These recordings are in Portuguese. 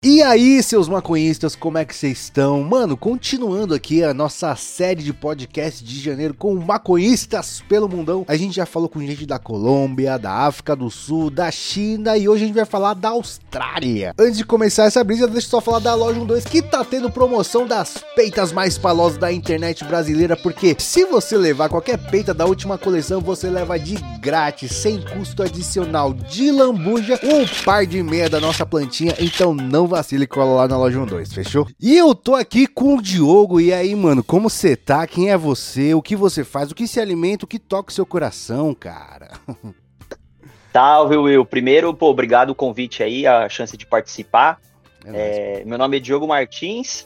E aí, seus maconhistas, como é que vocês estão? Mano, continuando aqui a nossa série de podcast de janeiro com maconhistas pelo mundão. A gente já falou com gente da Colômbia, da África do Sul, da China e hoje a gente vai falar da Austrália. Antes de começar essa brisa, deixa eu só falar da Loja 12 que tá tendo promoção das peitas mais palosas da internet brasileira, porque se você levar qualquer peita da última coleção, você leva de grátis, sem custo adicional, de lambuja, um par de meia da nossa plantinha, então não vacila e cola lá na Loja 12, fechou? E eu tô aqui com o Diogo, e aí, mano, como você tá? Quem é você? O que você faz? O que se alimenta? O que toca o seu coração, cara? Salve, Will. Primeiro, obrigado o convite aí, a chance de participar. Meu nome é Diogo Martins,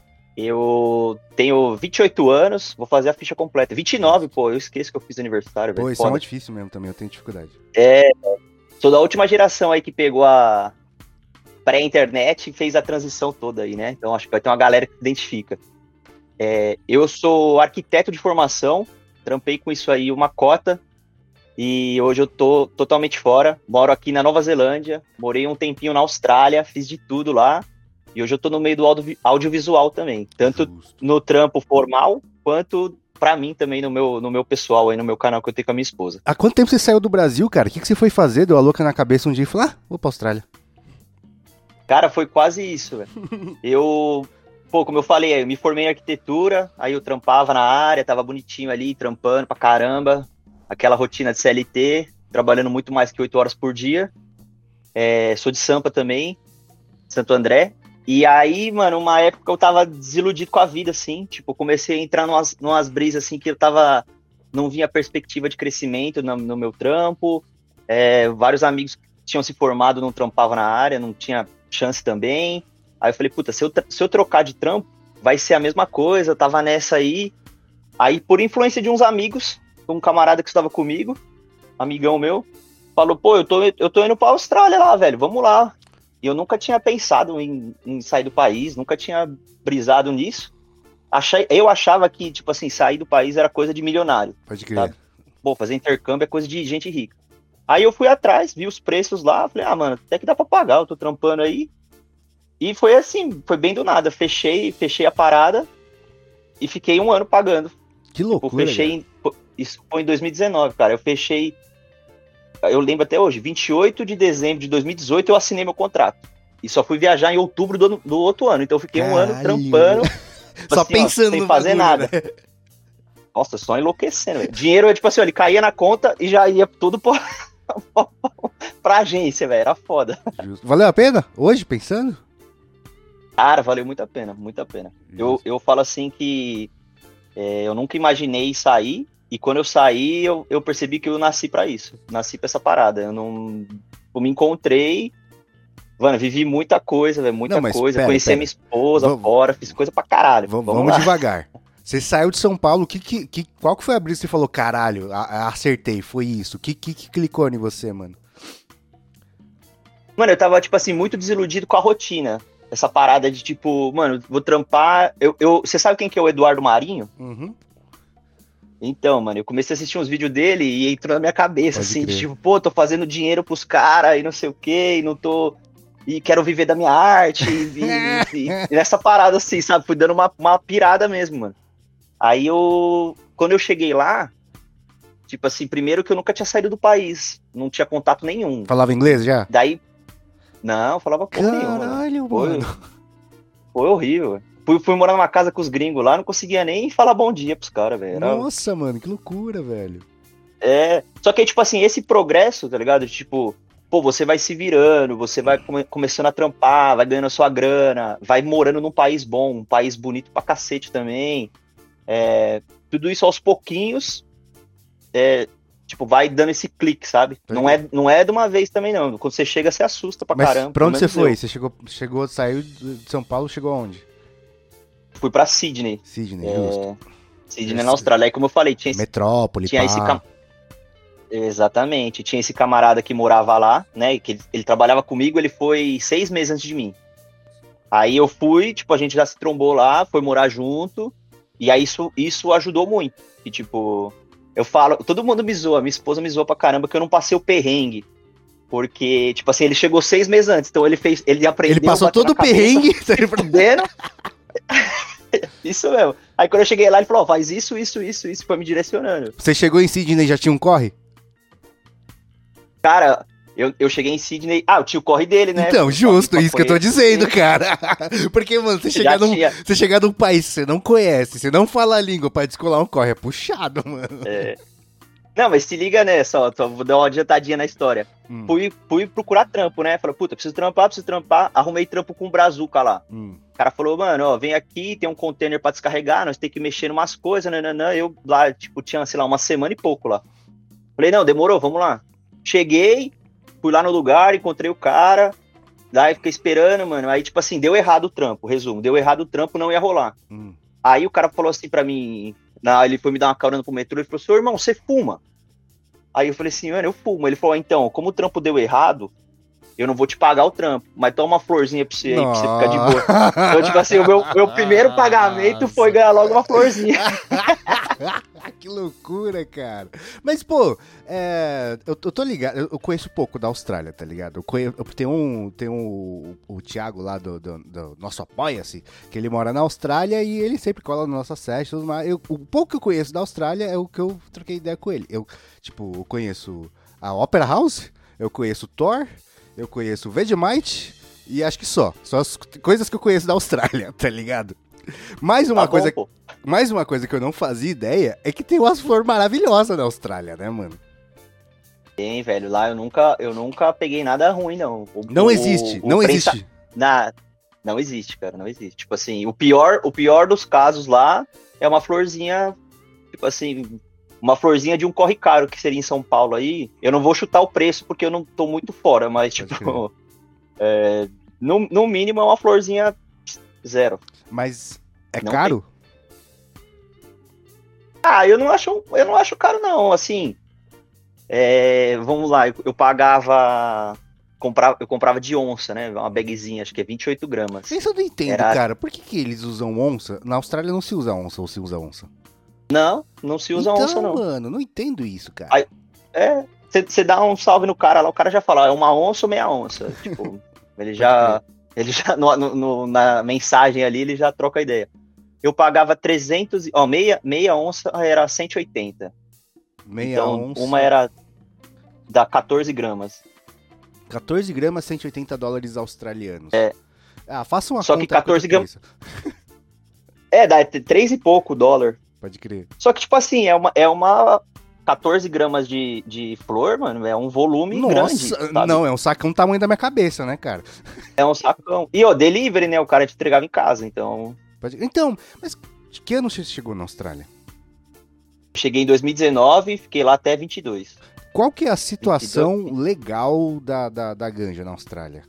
eu tenho 28 anos, vou fazer a ficha completa. 29, eu esqueço que eu fiz aniversário, velho. Pô, isso é muito difícil mesmo também, eu tenho dificuldade. Sou da última geração aí que pegou a pré-internet e fez a transição toda aí, né? Então acho que vai ter uma galera que se identifica. Eu sou arquiteto de formação, trampei com isso aí uma cota e hoje eu tô totalmente fora. Moro aqui na Nova Zelândia, morei um tempinho na Austrália, fiz de tudo lá e hoje eu tô no meio do audiovisual também, tanto no trampo formal quanto pra mim também no meu pessoal aí, no meu canal que eu tenho com a minha esposa. Há quanto tempo você saiu do Brasil, cara? O que você foi fazer? Deu a louca na cabeça um dia e falou, vou pra Austrália. Cara, foi quase isso, velho. Como eu falei, eu me formei em arquitetura, aí eu trampava na área, tava bonitinho ali, trampando pra caramba, aquela rotina de CLT, trabalhando muito mais que 8 horas por dia. Sou de Sampa também, Santo André. E aí, mano, uma época eu tava desiludido com a vida, assim, tipo, comecei a entrar numas brisas, assim, que eu não vinha perspectiva de crescimento no meu trampo, vários amigos que tinham se formado não trampavam na área, não tinha chance também. Aí eu falei, puta, se eu trocar de trampo, vai ser a mesma coisa, eu tava nessa aí. Aí, por influência de uns amigos, um camarada que estava comigo, amigão meu, falou, eu tô indo pra Austrália lá, velho, vamos lá. E eu nunca tinha pensado em sair do país, nunca tinha brisado nisso. Eu achava que, tipo assim, sair do país era coisa de milionário. Pode crer. Sabe? Fazer intercâmbio é coisa de gente rica. Aí eu fui atrás, vi os preços lá, falei, mano, até que dá pra pagar, eu tô trampando aí. E foi assim, foi bem do nada, fechei a parada e fiquei 1 ano pagando. Que loucura, isso foi em 2019, cara, eu lembro até hoje, 28 de dezembro de 2018 eu assinei meu contrato. E só fui viajar em outubro do outro ano, então eu fiquei 1 ano trampando, só assim, pensando sem no fazer bagulho, nada. Né? Nossa, só enlouquecendo, velho. Dinheiro, tipo assim, ele caía na conta e já ia tudo pra agência, velho. Era foda. Justo. Valeu a pena? Hoje, pensando? Cara, valeu muito a pena, muito a pena. Eu falo assim que eu nunca imaginei sair, e quando eu saí, eu percebi que eu nasci pra isso. Nasci pra essa parada. Eu me encontrei, mano, vivi muita coisa, velho, muita coisa. Conheci minha esposa fora, fiz coisa pra caralho. Vamos devagar. Você saiu de São Paulo, qual que foi a brisa que você falou, caralho, acertei, foi isso? O que clicou em você, mano? Mano, eu tava, tipo assim, muito desiludido com a rotina. Essa parada de, tipo, mano, vou trampar... Você sabe quem que é o Eduardo Marinho? Uhum. Então, mano, eu comecei a assistir uns vídeos dele e entrou na minha cabeça, assim, tipo, tô fazendo dinheiro pros caras e não sei o quê, e não tô... E quero viver da minha arte, e nessa parada, assim, sabe? Fui dando uma pirada mesmo, mano. Aí quando eu cheguei lá, tipo assim, primeiro que eu nunca tinha saído do país, não tinha contato nenhum. Falava inglês já? Daí, não, falava porra nenhuma. Caralho, mano. Foi horrível. Fui morar numa casa com os gringos lá, não conseguia nem falar bom dia pros caras, velho. Nossa, mano, que loucura, velho. Só que, tipo assim, esse progresso, tá ligado? Tipo, você vai se virando, você vai começando a trampar, vai ganhando a sua grana, vai morando num país bom, um país bonito pra cacete também. Tudo isso aos pouquinhos, tipo, vai dando esse clique, sabe? Não é de uma vez também, não. Quando você chega, você assusta pra caramba. Pra onde você foi? Você saiu de São Paulo, chegou aonde? Fui pra Sydney. Justo. Sydney na Austrália. Aí, como eu falei, tinha Metrópole, Exatamente. Tinha esse camarada que morava lá, né? Que ele trabalhava comigo, ele foi 6 meses antes de mim. Aí eu fui, tipo, a gente já se trombou lá, foi morar junto. E aí isso ajudou muito. E, tipo, eu falo, todo mundo me zoa, minha esposa me zoa pra caramba que eu não passei o perrengue. Porque, tipo assim, ele chegou 6 meses antes, então ele aprendeu... Ele passou todo o perrengue. Fudendo. Isso mesmo. Aí quando eu cheguei lá, ele falou, faz isso, foi me direcionando. Você chegou em Sydney e já tinha um corre? Cara, eu cheguei em Sydney... eu tinha o corre dele, né? Então, justo, isso que eu tô dizendo, cara. Porque, mano, você chegar num país que você não conhece, você não fala a língua pra descolar um corre, é puxado, mano. Não, mas se liga, né, só vou dar uma adiantadinha na história. Fui procurar trampo, né? Falei, puta, preciso trampar. Arrumei trampo com o Brazuca lá. O cara falou, mano, ó, vem aqui, tem um container pra descarregar, nós tem que mexer em umas coisas, nananã. Eu lá, tipo, tinha, sei lá, uma semana e pouco lá. Falei, não, demorou, vamos lá. Cheguei, fui lá no lugar, encontrei o cara, daí fiquei esperando, mano. Aí, tipo assim, deu errado o trampo, resumo. Deu errado o trampo, não ia rolar. Aí o cara falou assim pra mim... ele foi me dar uma carona pro metrô, ele falou, seu irmão, você fuma? Aí eu falei assim, mano, eu fumo. Ele falou, então, como o trampo deu errado, eu não vou te pagar o trampo, mas toma uma florzinha pra você aí, pra você ficar de boa. Então, tipo assim, o meu primeiro pagamento foi ganhar logo uma florzinha. Que loucura, cara. Mas, pô, eu tô ligado, eu conheço pouco da Austrália, tá ligado? Tem o Thiago lá do nosso Apoia-se, que ele mora na Austrália e ele sempre cola nas nossas sessions, mas o pouco que eu conheço da Austrália é o que eu troquei ideia com ele. Eu conheço a Opera House, eu conheço o Thor, eu conheço o Vegemite e acho que só as coisas que eu conheço da Austrália, tá ligado? Mais uma coisa que eu não fazia ideia é que tem umas flores maravilhosas na Austrália, né, mano? Tem, velho, lá eu nunca peguei nada ruim, não. Não existe. Não existe, cara, não existe. Tipo assim, o pior dos casos lá é uma florzinha, tipo assim, uma florzinha de um corre caro que seria em São Paulo aí. Eu não vou chutar o preço porque eu não tô muito fora, mas tipo, no mínimo é uma florzinha zero. Mas não caro? Tem. Eu não acho caro, não. Assim, vamos lá, eu pagava... Eu comprava de onça, né? Uma bagzinha, acho que é 28 gramas. Isso eu não entendo, cara. Por que eles usam onça? Na Austrália não se usa onça, ou se usa onça? Não se usa onça, não. Mano, não entendo isso, cara. Você dá um salve no cara lá, o cara já fala, é uma onça ou meia onça? Tipo, ele já na mensagem ali, ele já troca a ideia. Eu pagava 300, meia onça era 180. Meia onça. Uma era da 14 gramas. 14 gramas, 180 dólares australianos. Faça uma só conta. Que 14 gramas... dá 3 e pouco dólar. Pode crer. Só que, tipo assim, é uma 14 gramas de flor, mano, é um volume grande. Sabe? Não, é um sacão do tamanho da minha cabeça, né, cara? É um sacão. E, delivery, né, o cara te entregava em casa, então... Então, mas de que ano você chegou na Austrália? Cheguei em 2019 e fiquei lá até 22. Qual que é a situação legal da ganja na Austrália?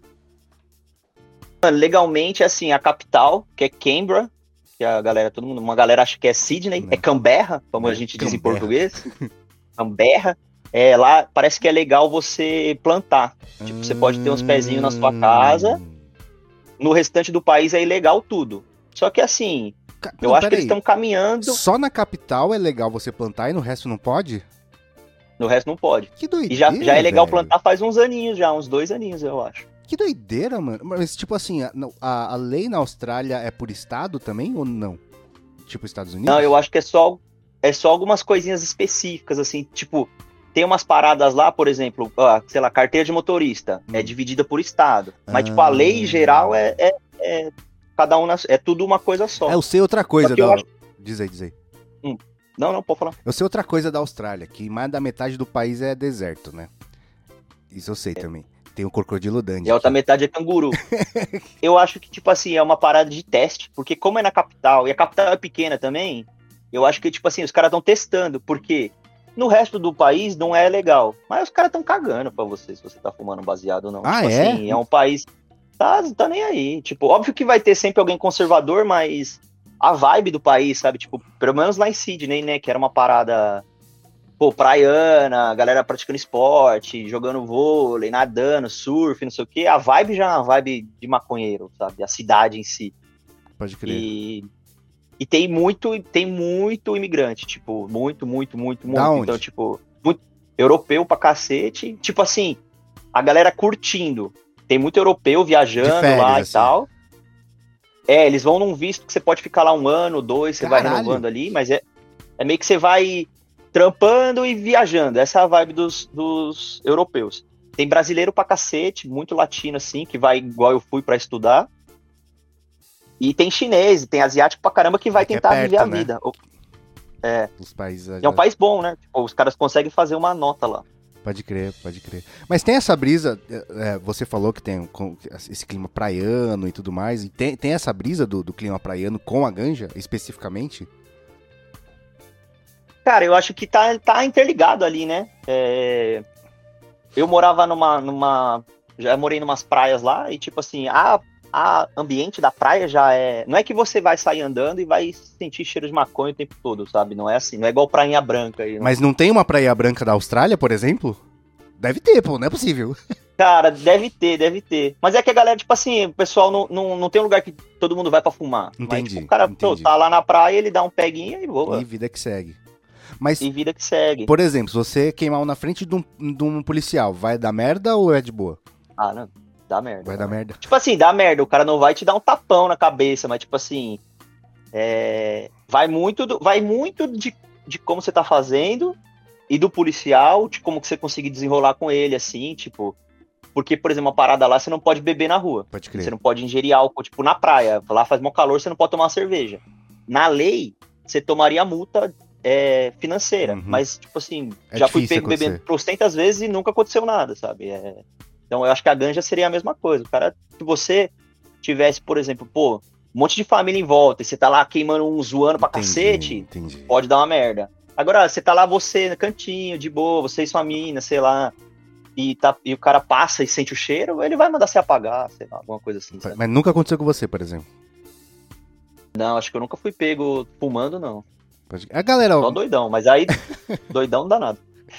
Legalmente, assim, a capital, que é Canberra, que uma galera acha que é Sydney, é Canberra, como a gente diz em português. Canberra. Lá parece que é legal você plantar. Tipo, você pode ter uns pezinhos na sua casa. No restante do país é ilegal tudo. Só que assim, eu acho que eles estão caminhando... Só na capital é legal você plantar e no resto não pode? No resto não pode. Que doideira, e já é legal, velho. Plantar faz uns aninhos já, uns 2 aninhos, eu acho. Que doideira, mano. Mas, tipo assim, a lei na Austrália é por estado também ou não? Tipo Estados Unidos? Não, eu acho que é só algumas coisinhas específicas, assim, tipo, tem umas paradas lá, por exemplo, sei lá, carteira de motorista, é dividida por estado. Mas, tipo, a lei em geral cada um, é tudo uma coisa só. Eu sei outra coisa Diz aí. Não, pode falar. Eu sei outra coisa da Austrália, que mais da metade do país é deserto, né? Isso eu sei também. Tem o crocodilo Dundee. E a outra metade é canguru. Eu acho que, tipo assim, é uma parada de teste, porque como é na capital, e a capital é pequena também, eu acho que, tipo assim, os caras estão testando, porque no resto do país não é legal. Mas os caras estão cagando pra você, se você tá fumando baseado ou não. Ah, tipo assim, é um país... Tá nem aí. Tipo, óbvio que vai ter sempre alguém conservador, mas... a vibe do país, sabe? Tipo, pelo menos lá em Sydney, né? Que era uma parada, praiana, galera praticando esporte, jogando vôlei, nadando, surf, não sei o quê. A vibe já é uma vibe de maconheiro, sabe? A cidade em si. Pode crer. E tem muito imigrante, tipo, muito. Da onde? Então, tipo, muito europeu pra cacete. Tipo assim, a galera curtindo. Tem muito europeu viajando férias, lá assim. e tal. Eles vão num visto que você pode ficar lá 1 ano, 2, você vai renovando ali, mas é meio que você vai trampando e viajando. Essa é a vibe dos europeus. Tem brasileiro pra cacete, muito latino assim, que vai igual eu fui pra estudar. E tem chinês, tem asiático pra caramba que vai tentar viver a vida. Os países... É um país bom, né? Tipo, os caras conseguem fazer uma nota lá. Pode crer. Mas tem essa brisa, você falou que tem esse clima praiano e tudo mais, e tem essa brisa do clima praiano com a ganja, especificamente? Cara, eu acho que tá interligado ali, né? Eu morava já morei numas praias lá, e tipo assim, a ambiente da praia já é... Não é que você vai sair andando e vai sentir cheiro de maconha o tempo todo, sabe? Não é assim, não é igual Prainha Branca aí. Mas não tem uma Praia Branca da Austrália, por exemplo? Deve ter, pô, não é possível. Cara, deve ter. Mas é que a galera, tipo assim, o pessoal não tem um lugar que todo mundo vai pra fumar. Entendi, mas, tipo, o cara tá lá na praia, ele dá um peguinha e voa. E vida que segue. Mas, E vida que segue. por exemplo, se você queimar um na frente de um policial, vai dar merda ou é de boa? Ah, não. Dá merda. Vai dar merda. Tipo assim, dá merda. O cara não vai te dar um tapão na cabeça, mas tipo assim... Vai muito de como você tá fazendo e do policial, de como que você conseguir desenrolar com ele, assim, tipo... Porque, por exemplo, uma parada lá, você não pode beber na rua. Pode crer. Você não pode ingerir álcool, tipo, na praia. Lá faz mó calor, você não pode tomar uma cerveja. Na lei, você tomaria multa financeira. Uhum. Mas, tipo assim, É já fui difícil pego bebendo acontecer. trocentas vezes e nunca aconteceu nada, sabe? Então, eu acho que a ganja seria a mesma coisa. O cara, se você tivesse, por exemplo, um monte de família em volta e você tá lá queimando zoando pra cacete, Entendi. pode dar uma merda. Agora, você tá lá, você no cantinho, de boa, você e sua mina, sei lá, e o cara passa e sente o cheiro, ele vai mandar você apagar, sei lá, alguma coisa assim, sabe? Mas nunca aconteceu com você, por exemplo? Não, acho que eu nunca fui pego fumando, não. A galera... Só doidão, mas aí doidão não dá nada.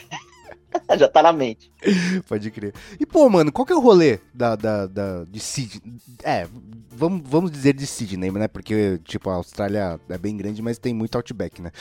Já tá na mente. Pode crer. E, pô, mano, qual que é o rolê de Sydney? Vamos dizer de Sydney, né? Porque, tipo, a Austrália é bem grande, mas tem muito outback, né?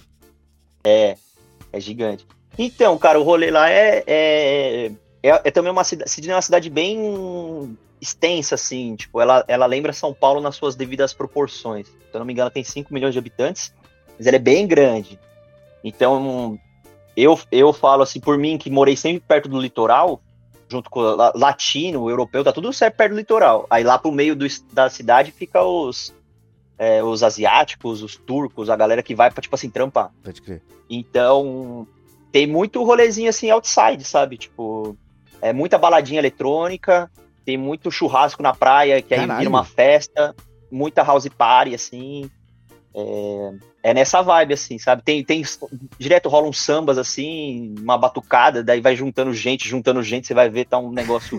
É gigante. Então, cara, o rolê lá é também uma cidade. Sydney é uma cidade bem extensa, assim. Tipo, ela lembra São Paulo nas suas devidas proporções. Se eu não me engano, tem 5 milhões de habitantes, mas ela é bem grande. Então, eu falo assim, por mim, que morei sempre perto do litoral, junto com o latino, o europeu, tá tudo certo perto do litoral. Aí lá pro meio da cidade fica os asiáticos, os turcos, a galera que vai pra, tipo assim, trampar. Pode crer. Então, tem muito rolezinho assim, outside, sabe? Tipo, muita baladinha eletrônica, tem muito churrasco na praia, que aí vira uma festa, muita house party, assim. É nessa vibe, assim, sabe? Tem direto rola uns sambas, assim, uma batucada, daí vai juntando gente, você vai ver, tá um negócio...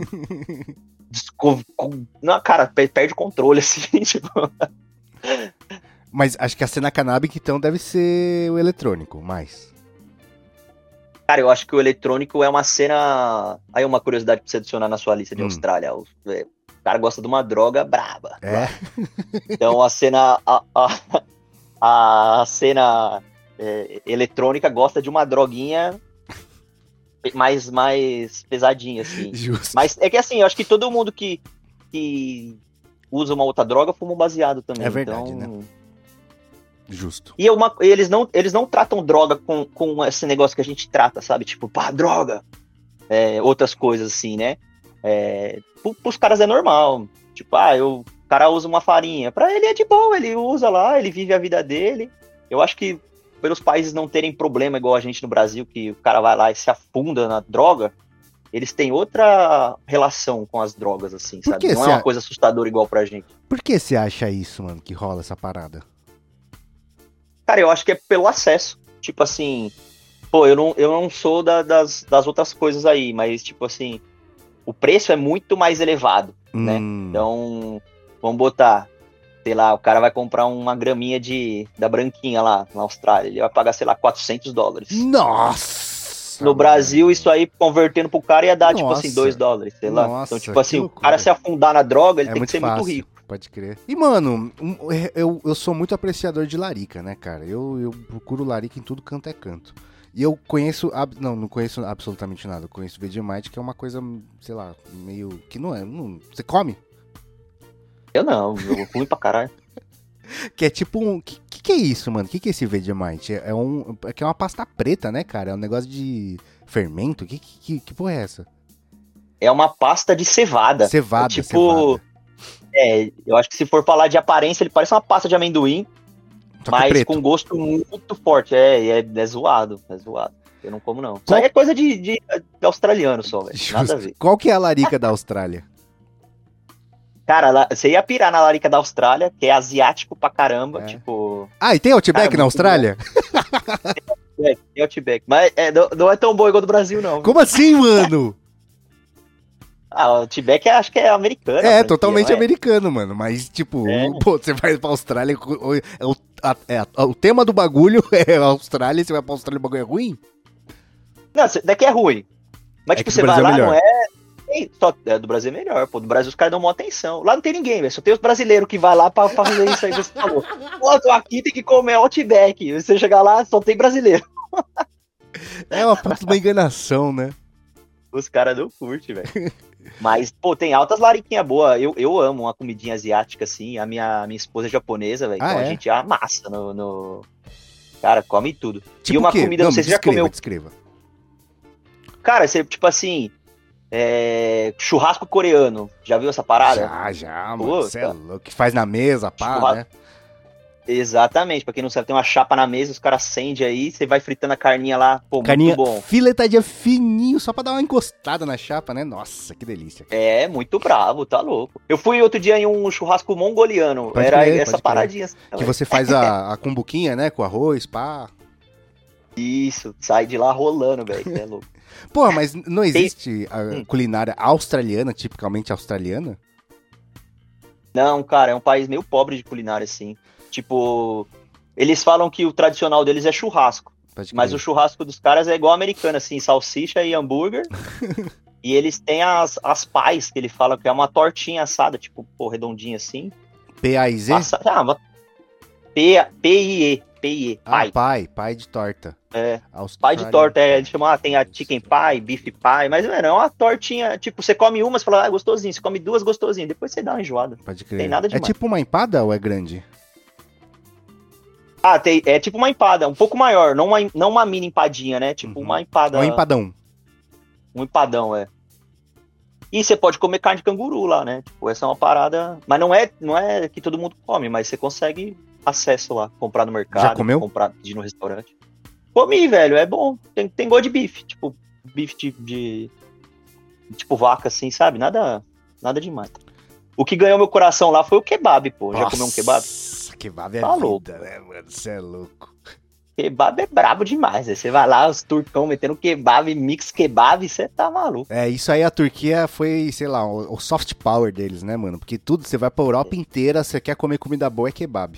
Não, cara, perde o controle, assim, tipo... Mas acho que a cena canábica, então, deve ser o eletrônico, mais. Cara, eu acho que o eletrônico é uma cena... Aí uma curiosidade pra você adicionar na sua lista de Austrália. O cara gosta de uma droga braba. É? Então a cena... A cena eletrônica gosta de uma droguinha mais pesadinha, assim. Justo. Mas é que assim, eu acho que todo mundo que usa uma outra droga fuma um baseado também. É verdade, então... né? Justo. E eles não tratam droga com esse negócio que a gente trata, sabe? Tipo, pá, droga. Outras coisas assim, né? Pros caras é normal. Tipo, o cara usa uma farinha. Pra ele é de boa, ele usa lá, ele vive a vida dele. Eu acho que pelos países não terem problema igual a gente no Brasil, que o cara vai lá e se afunda na droga, eles têm outra relação com as drogas, assim, sabe? Não é uma coisa assustadora igual pra gente. Por que você acha isso, mano, que rola essa parada? Cara, eu acho que é pelo acesso. Tipo assim, pô, eu não sou das outras coisas aí, mas tipo assim, o preço é muito mais elevado, né? Então, vamos botar, sei lá, o cara vai comprar uma graminha da branquinha lá na Austrália, ele vai pagar, sei lá, $400. Nossa! No Brasil, isso aí, convertendo pro cara, ia dar, tipo assim, $2, sei lá. Nossa, então, tipo assim, o cara se afundar na droga, ele tem que ser muito rico. Pode crer. E, mano, eu sou muito apreciador de larica, né, cara? Eu procuro larica em tudo canto é canto. E eu conheço, não conheço absolutamente nada. Eu conheço Vegemite, que é uma coisa, sei lá, meio, que não é, você come? Eu não, eu ruim pra caralho. Que é tipo um, que é isso, mano? Que é esse Vegemite? Que é uma pasta preta, né, cara? É um negócio de fermento? Que porra é essa? É uma pasta de cevada. Cevada, é tipo, cevada. Eu acho que se for falar de aparência, ele parece uma pasta de amendoim, mas preto. com gosto muito forte. É zoado, é zoado. Eu não como, não. Isso aí é coisa de australiano só, velho. Nada a ver. Qual que é a larica da Austrália? Cara, você ia pirar na larica da Austrália, que é asiático pra caramba, tipo... Ah, e tem Outback na Austrália? Tem Outback, mas não é tão bom igual do Brasil, não. Como assim, mano? O Outback acho que é americano. Totalmente americano, mano. Mas, tipo, pô, você vai pra Austrália, o tema do bagulho é a Austrália, você vai pra Austrália e o bagulho é ruim? Não, daqui é ruim. Mas, tipo, você vai lá, não é... do Brasil é melhor, pô. Do Brasil os caras dão uma atenção. Lá não tem ninguém, velho. Só tem os brasileiros que vai lá pra fazer isso aí que você falou. Pô, tô aqui, tem que comer Outback. Você chegar lá, só tem brasileiro. É uma puta uma enganação, né? Os caras não curtem, velho. Mas, pô, tem altas lariquinhas boas. Eu amo uma comidinha asiática, assim. A minha esposa é japonesa, velho. Então a gente amassa no... Cara, come tudo. Tipo e uma comida, não sei se você já comeu. Descreva. Cara, você, tipo assim... churrasco coreano. Já viu essa parada? Já, mano. Você é louco. Que faz na mesa, pá, né? Exatamente. Pra quem não sabe, tem uma chapa na mesa, os caras acendem aí, você vai fritando a carninha lá. Pô, carninha muito bom. Filetadinha fininho, só pra dar uma encostada na chapa, né? Nossa, que delícia. É, muito bravo, tá louco. Eu fui outro dia em um churrasco mongoliano. Essa paradinha. Assim, que você faz a cumbuquinha, né? Com arroz, pá. Isso, sai de lá rolando, velho. É louco. Pô, mas não existe a culinária australiana, tipicamente australiana? Não, cara, é um país meio pobre de culinária, assim. Tipo, eles falam que o tradicional deles é churrasco. Mas o churrasco dos caras é igual americano, assim, salsicha e hambúrguer. E eles têm as pies, que ele fala que é uma tortinha assada, tipo, pô, redondinha assim. P-A-I-Z? P-I-E. P-I-E. Pie de torta. Pie de torta, eles chamam, tem a chicken pie, beef pie, mas, mano, é uma tortinha, tipo, você come uma, você fala, gostosinho, você come duas, gostosinho, depois você dá uma enjoada. Pode crer. Tem nada demais. É tipo uma empada ou é grande? É tipo uma empada, um pouco maior, não uma mini empadinha, né, tipo uma empada. Um empadão. Um empadão, E você pode comer carne de canguru lá, né, tipo, essa é uma parada, mas não é que todo mundo come, mas você consegue acesso lá, comprar no mercado. Já comeu? Pedir no restaurante. Comi, velho, é bom. Tem gosto de bife. Tipo, bife de tipo vaca, assim, sabe? Nada demais. O que ganhou meu coração lá foi o kebab, pô. Já comeu um kebab? Kebab é tá vida, louco, né, mano? Você é louco. Kebab é brabo demais. Você vai lá, os turcão metendo kebab, mix kebab, você tá maluco. Isso aí a Turquia foi, sei lá, o soft power deles, né, mano? Porque tudo, você vai pra Europa inteira, você quer comer comida boa, é kebab.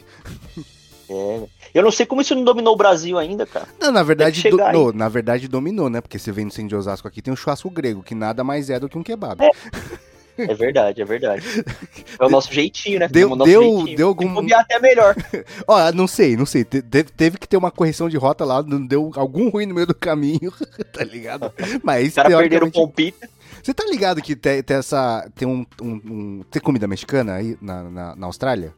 Eu não sei como isso não dominou o Brasil ainda, cara. Não, na verdade, na verdade dominou, né? Porque você vem no centro de Osasco aqui, tem um churrasco grego, que nada mais é do que um kebab. É verdade. É o nosso jeitinho, né? Deu algum... Copiar até melhor. Ó, não sei. Teve que ter uma correção de rota lá, deu algum ruim no meio do caminho, tá ligado? Mas os caras perderam o palpite. Você tá ligado que tem comida mexicana aí na Austrália?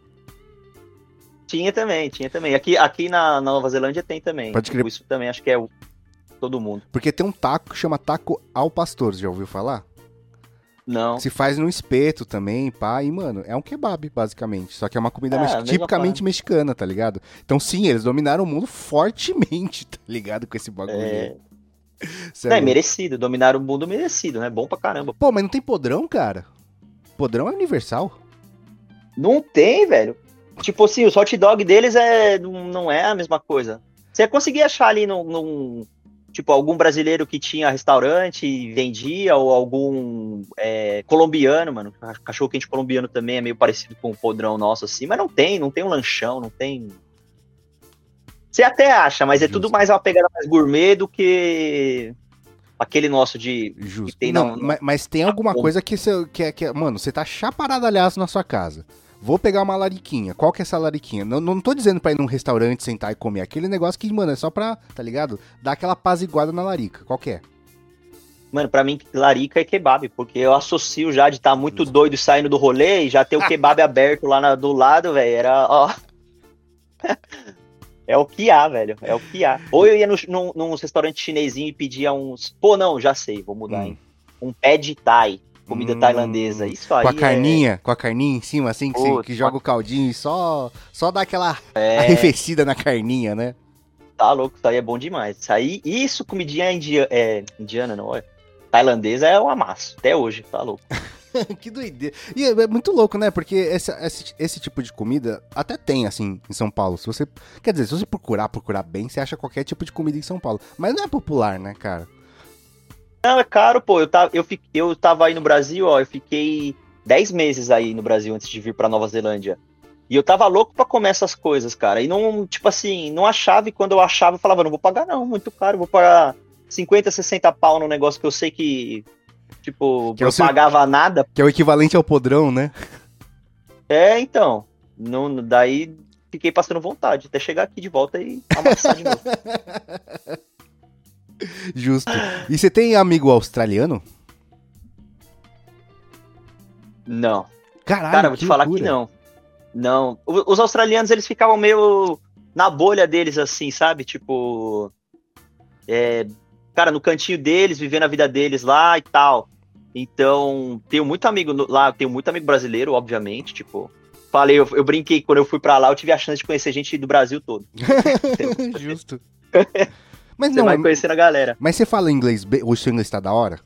Tinha também. Aqui na Nova Zelândia tem também. Pode crer. Isso também acho que é todo mundo. Porque tem um taco que chama taco ao pastor, já ouviu falar? Não. Se faz no espeto também, pá, e, mano, é um kebab, basicamente. Só que é comida tipicamente mexicana, tá ligado? Então, sim, eles dominaram o mundo fortemente, tá ligado? Com esse bagulho aí. É merecido, dominaram o mundo merecido, né? Bom pra caramba. Pô, mas não tem podrão, cara? Podrão é universal. Não tem, velho. Tipo assim, o hot dog deles não é a mesma coisa. Você conseguia achar ali tipo, algum brasileiro que tinha restaurante e vendia, ou algum colombiano, mano. Cachorro quente colombiano também é meio parecido com o podrão nosso, assim, mas não tem um lanchão, não tem... Você até acha, mas é tudo mais uma pegada mais gourmet do que aquele nosso de... Justo. Mas tem alguma coisa que mano, você tá chaparadalhaço na sua casa. vou pegar uma lariquinha. Qual que é essa lariquinha? Não tô dizendo pra ir num restaurante, sentar e comer. Aquele negócio que, mano, é só pra, tá ligado? Dar aquela apaziguada na larica. Qual que é? Mano, pra mim, larica é kebab, porque eu associo já de estar muito doido saindo do rolê e já ter o kebab aberto lá do lado, velho. Era, ó. É o que há, velho. É o que há. Ou eu ia num restaurante chinesinho e pedia uns. Pô, não, já sei, vou mudar, hein? Um pad thai, comida tailandesa. Isso aí. Com a carninha em cima, assim, que joga o caldinho e só dá aquela arrefecida na carninha, né? Tá louco, isso aí é bom demais. Isso, comidinha indiana, não é? Tailandesa é um amasso, até hoje, tá louco. Que doideira. E é muito louco, né? Porque esse tipo de comida até tem, assim, em São Paulo. Quer dizer, se você procurar bem, você acha qualquer tipo de comida em São Paulo. Mas não é popular, né, cara? Não, é caro, pô. Eu tava aí no Brasil, ó. Eu fiquei 10 meses aí no Brasil antes de vir pra Nova Zelândia. E eu tava louco pra comer essas coisas, cara. E não, tipo assim, não achava. E quando eu achava, eu falava, não vou pagar não, muito caro. Vou pagar 50, 60 pau num negócio que eu sei que, tipo, que eu pagava nada. Que é o equivalente ao podrão, né? Então. Daí fiquei passando vontade, até chegar aqui de volta e amassar de novo. Justo. E você tem amigo australiano? Não. Caralho, cara, vou te falar que não. Não. Os australianos, eles ficavam meio na bolha deles, assim, sabe? Tipo... cara, no cantinho deles, vivendo a vida deles lá e tal. Então, tenho muito amigo lá, tenho muito amigo brasileiro, obviamente, tipo... Falei, eu brinquei, quando eu fui pra lá, eu tive a chance de conhecer gente do Brasil todo. Justo. Mas você vai conhecendo a galera. Mas você fala inglês, o seu inglês tá da hora?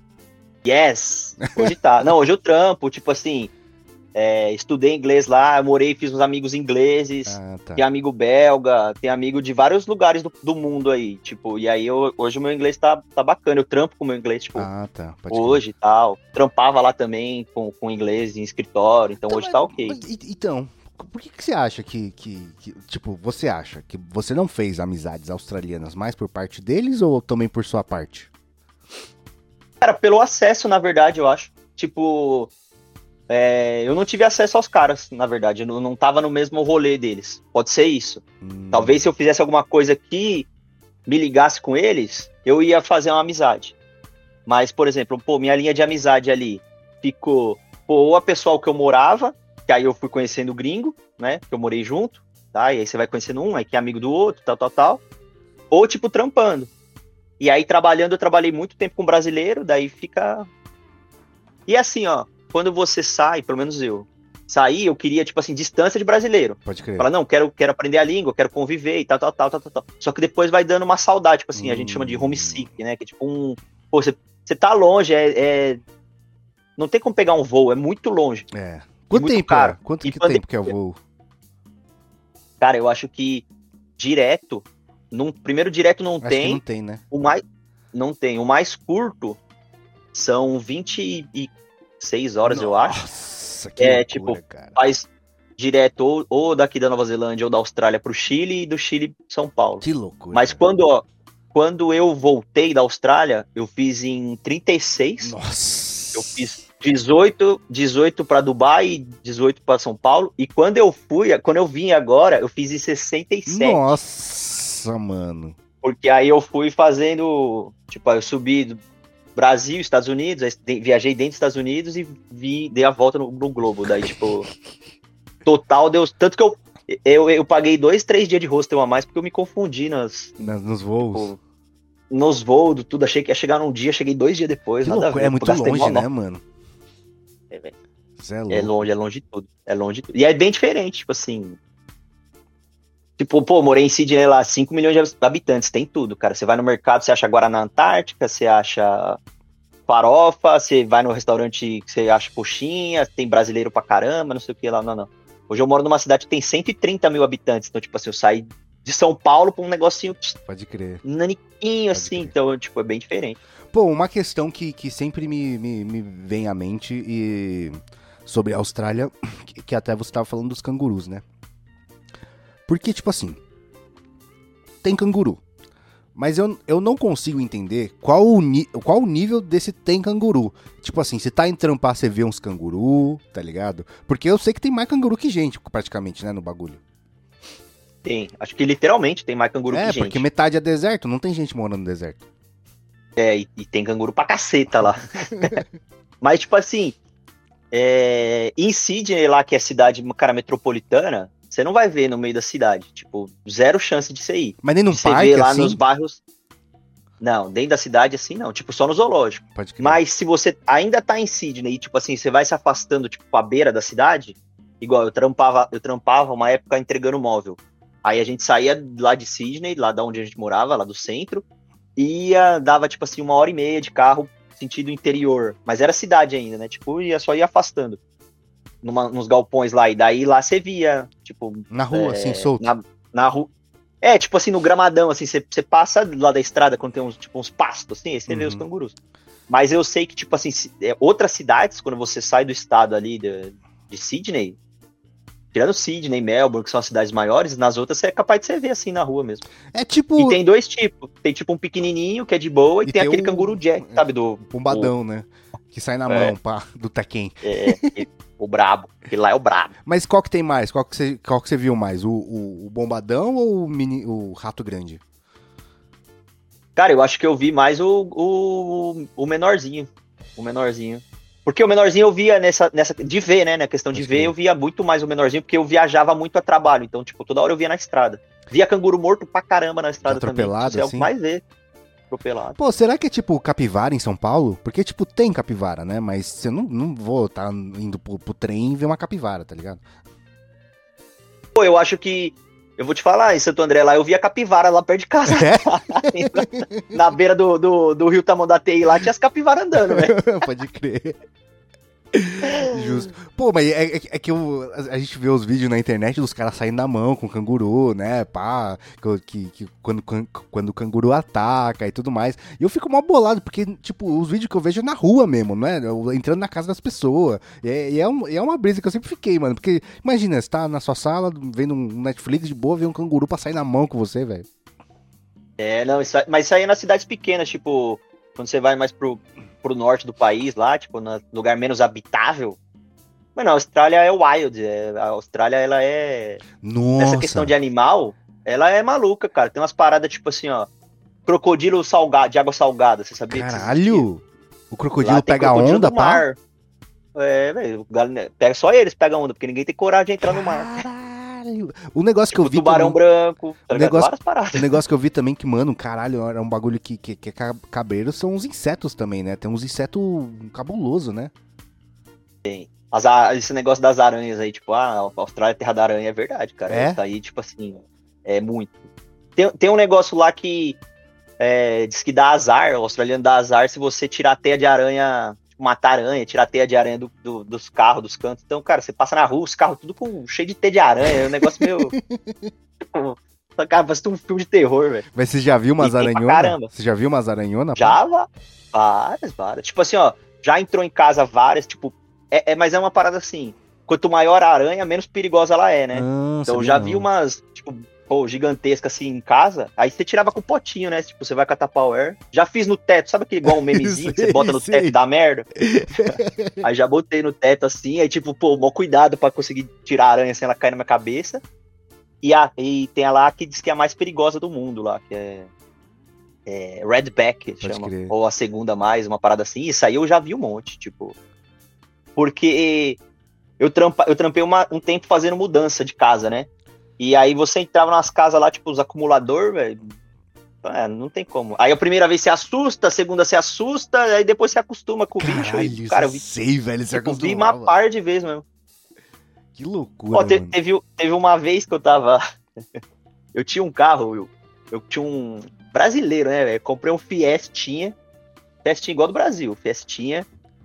Yes! Hoje tá. Não, hoje eu trampo, tipo assim... estudei inglês lá, morei, fiz uns amigos ingleses, tá. Tem amigo belga, tem amigo de vários lugares do mundo aí, tipo, e aí hoje o meu inglês tá bacana, eu trampo com o meu inglês, tipo, tá. hoje e tal, trampava lá também com inglês em escritório, então hoje tá ok. Então, por que você acha que, tipo, você acha que você não fez amizades australianas mais por parte deles ou também por sua parte? Cara, pelo acesso, na verdade, eu acho, tipo... eu não tive acesso aos caras, na verdade. Eu não tava no mesmo rolê deles. Pode ser isso. Talvez se eu fizesse alguma coisa que me ligasse com eles, eu ia fazer uma amizade. Mas, por exemplo, minha linha de amizade ali ficou ou a pessoal que eu morava, que aí eu fui conhecendo o gringo, né? Que eu morei junto, tá? E aí você vai conhecendo um, aí que é amigo do outro, tal. Ou, tipo, trampando. E aí, trabalhando, eu trabalhei muito tempo com brasileiro, daí fica... E assim, ó, quando você sai, pelo menos eu queria, tipo assim, distância de brasileiro. Pode crer. Fala, não, quero aprender a língua, quero conviver e tal. Só que depois vai dando uma saudade, tipo assim, a gente chama de homesick, né? Que é tipo pô, você tá longe, não tem como pegar um voo, é muito longe. Quanto tempo, cara? Quanto tempo que é o voo? Cara, eu acho que primeiro direto não acho tem. Que não tem, né? Não tem. O mais curto são 26 horas, eu acho. Nossa, que loucura, tipo, cara. Faz direto ou daqui da Nova Zelândia ou da Austrália pro Chile e do Chile São Paulo. Que loucura. Mas quando eu voltei da Austrália, eu fiz em 36. Nossa. Eu fiz 18 para Dubai e 18 para São Paulo. E quando eu vim agora, eu fiz em 67. Nossa, mano. Porque aí eu fui fazendo, tipo, eu subi do Brasil, Estados Unidos, aí viajei dentro dos Estados Unidos e dei a volta no globo. Daí, tipo, total deu... Tanto que eu paguei 2-3 dias de hostel a mais porque eu me confundi nos voos. Tipo, nos voos, tudo. Achei que ia chegar num dia, cheguei 2 dias depois. Que nada loucura, a ver, é muito longe, né, mano? É longe de tudo. É longe de tudo. E é bem diferente, tipo assim... Tipo, pô, morei em Sydney lá, 5 milhões de habitantes, tem tudo, cara. Você vai no mercado, você acha Guaraná Antártica, você acha farofa, você vai no restaurante, você acha coxinha, tem brasileiro pra caramba, não sei o que lá, não. Hoje eu moro numa cidade que tem 130 mil habitantes, então, tipo assim, eu saí de São Paulo pra um negocinho... Pode crer. Naniquinho, assim, então, tipo, é bem diferente. Pô, uma questão que sempre me vem à mente e sobre a Austrália, que até você tava falando dos cangurus, né? Porque, tipo assim, tem canguru, Mas eu não consigo entender qual o nível desse tem canguru. Tipo assim, se tá em trampar, você vê uns canguru, tá ligado? Porque eu sei que tem mais canguru que gente, praticamente, né, no bagulho. Tem. Acho que literalmente tem mais canguru que gente. Porque metade é deserto, não tem gente morando no deserto. E tem canguru pra caceta lá. Mas, tipo assim, em Sydney lá, que é cidade, cara, metropolitana, você não vai ver no meio da cidade. Tipo, zero chance de você ir. Mas nem num você parque, vê lá assim? nos bairros... Não, dentro da cidade, assim, não. Tipo, só no zoológico. Pode crer. Mas se você ainda tá em Sydney e, tipo assim, você vai se afastando, tipo, pra beira da cidade, igual eu trampava uma época entregando móvel. Aí a gente saía lá de Sydney, lá da onde a gente morava, lá do centro, e dava, tipo assim, 1h30 de carro, sentido interior. Mas era cidade ainda, né? Tipo, só ia afastando. Nos galpões lá, e daí lá você via, tipo... Na rua, assim, solto. Na rua. Tipo assim, no gramadão, assim, você passa lá da estrada quando tem uns pastos, assim, aí você vê os cangurus. Mas eu sei que, tipo assim, outras cidades, quando você sai do estado ali de Sydney, tirando Sydney, Melbourne, que são as cidades maiores, nas outras você é capaz de você ver assim na rua mesmo. É tipo... E tem dois tipos. Tem tipo um pequenininho, que é de boa, e tem aquele canguru jack, sabe? Do pombadão, né? Que sai na mão, pá, do Tekken. O brabo. Aquele lá é o brabo. Mas qual que tem mais? Qual que você viu mais? O bombadão ou o rato grande? Cara, eu acho que eu vi mais o menorzinho. O menorzinho. Porque o menorzinho eu via nessa de ver, né? Na questão de ver, eu via muito mais o menorzinho, porque eu viajava muito a trabalho. Então, tipo, toda hora eu via na estrada. Via canguru morto pra caramba na estrada também. Atropelado, assim? É o mais ver. Atropelado. Pô, será que é tipo capivara em São Paulo? Porque, tipo, tem capivara, né? Mas você não vou estar indo pro trem e ver uma capivara, tá ligado? Pô, eu acho que... Eu vou te falar, em Santo André lá, eu via capivara lá perto de casa. Na beira do rio Tamandatei lá, tinha as capivaras andando, velho. Pode crer. Justo. Pô, mas é que a gente vê os vídeos na internet dos caras saindo na mão com o canguru, né? Pá, quando o canguru ataca e tudo mais. E eu fico mal bolado, porque, tipo, os vídeos que eu vejo é na rua mesmo, né? Entrando na casa das pessoas. E é uma brisa que eu sempre fiquei, mano. Porque, imagina, você tá na sua sala, vendo um Netflix de boa, vê um canguru pra sair na mão com você, velho. Não, mas isso aí é nas cidades pequenas, tipo, quando você vai mais pro norte do país lá, tipo, no lugar menos habitável. Mano, a Austrália é wild. A Austrália, ela é... Nossa. Essa questão de animal, ela é maluca, cara. Tem umas paradas, tipo assim, ó. Crocodilo salgado, de água salgada, você sabia? Caralho! O crocodilo lá pega onda, pá? Velho, pega só eles, pegam onda, porque ninguém tem coragem de entrar no mar. Caralho! O negócio tipo, que eu vi tubarão também, branco, várias paradas. O negócio que eu vi também que, mano, caralho, era um bagulho que é cabreiro, são os insetos também, né? Tem uns insetos cabuloso, né? Tem. Esse negócio das aranhas aí, tipo, a Austrália é terra da aranha, é verdade, cara. Isso aí, tipo assim, é muito. Tem um negócio lá que diz que dá azar, o australiano dá azar se você tirar a teia de aranha, tipo, matar aranha, tirar a teia de aranha dos carros, dos cantos. Então, cara, você passa na rua, os carros tudo cheio de teia de aranha, é um negócio meio... tipo, cara, parece um filme de terror, velho. Mas você já viu umas aranhonas? Você já viu umas aranhonas? Já, várias. Tipo assim, ó, já entrou em casa várias, tipo... mas é uma parada assim, quanto maior a aranha, menos perigosa ela é, né? Então eu já vi umas, tipo, gigantescas assim em casa, aí você tirava com potinho, né? Tipo, você vai catar power. Já fiz no teto, sabe aquele igual um memezinho que você bota no teto e dá merda? Aí já botei no teto assim, aí tipo, mó cuidado pra conseguir tirar a aranha sem ela cair na minha cabeça. E tem a lá que diz que é a mais perigosa do mundo lá, que é Redback, chama. Ou a segunda mais, uma parada assim. Isso aí eu já vi um monte, tipo... Porque eu trampei um tempo fazendo mudança de casa, né? E aí você entrava nas casas lá, tipo, os acumuladores, velho. Não tem como. Aí a primeira vez você assusta, a segunda você assusta, aí depois você acostuma com o bicho. Caralho, cara, eu sei, velho, você acostuma. Vi uma par de vezes mesmo. Que loucura, teve uma vez que eu tava... eu tinha um carro, eu tinha um... brasileiro, né, velho? Comprei um Fiestinha igual do Brasil, Fiestinha,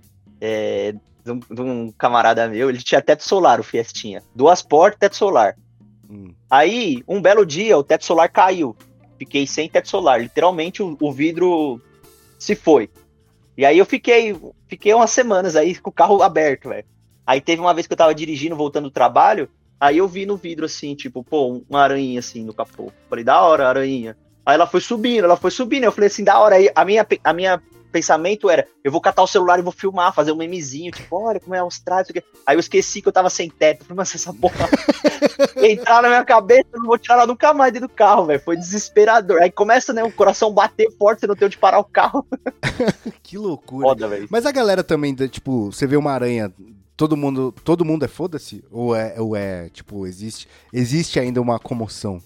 de um camarada meu, ele tinha teto solar, o Fiestinha. 2 portas, teto solar. Aí, um belo dia, o teto solar caiu. Fiquei sem teto solar. Literalmente, o vidro se foi. E aí eu fiquei umas semanas aí com o carro aberto, velho. Aí teve uma vez que eu tava dirigindo, voltando do trabalho, aí eu vi no vidro, assim, tipo, uma aranha, assim, no capô. Falei, da hora, aranha. Aí ela foi subindo. Eu falei assim, da hora. Aí a minha pensamento era, eu vou catar o celular e vou filmar, fazer um memezinho, tipo, olha como é a Austrália, isso aqui. Aí eu esqueci que eu tava sem teto. Eu falei, mas essa porra entrar na minha cabeça, eu não vou tirar ela nunca mais dentro do carro, velho. Foi desesperador. Aí começa, né, o coração bater forte, você não tem onde parar o carro. Que loucura. Foda, velho. Mas a galera também, tipo, você vê uma aranha, todo mundo é foda-se? Ou é, tipo, existe ainda uma comoção?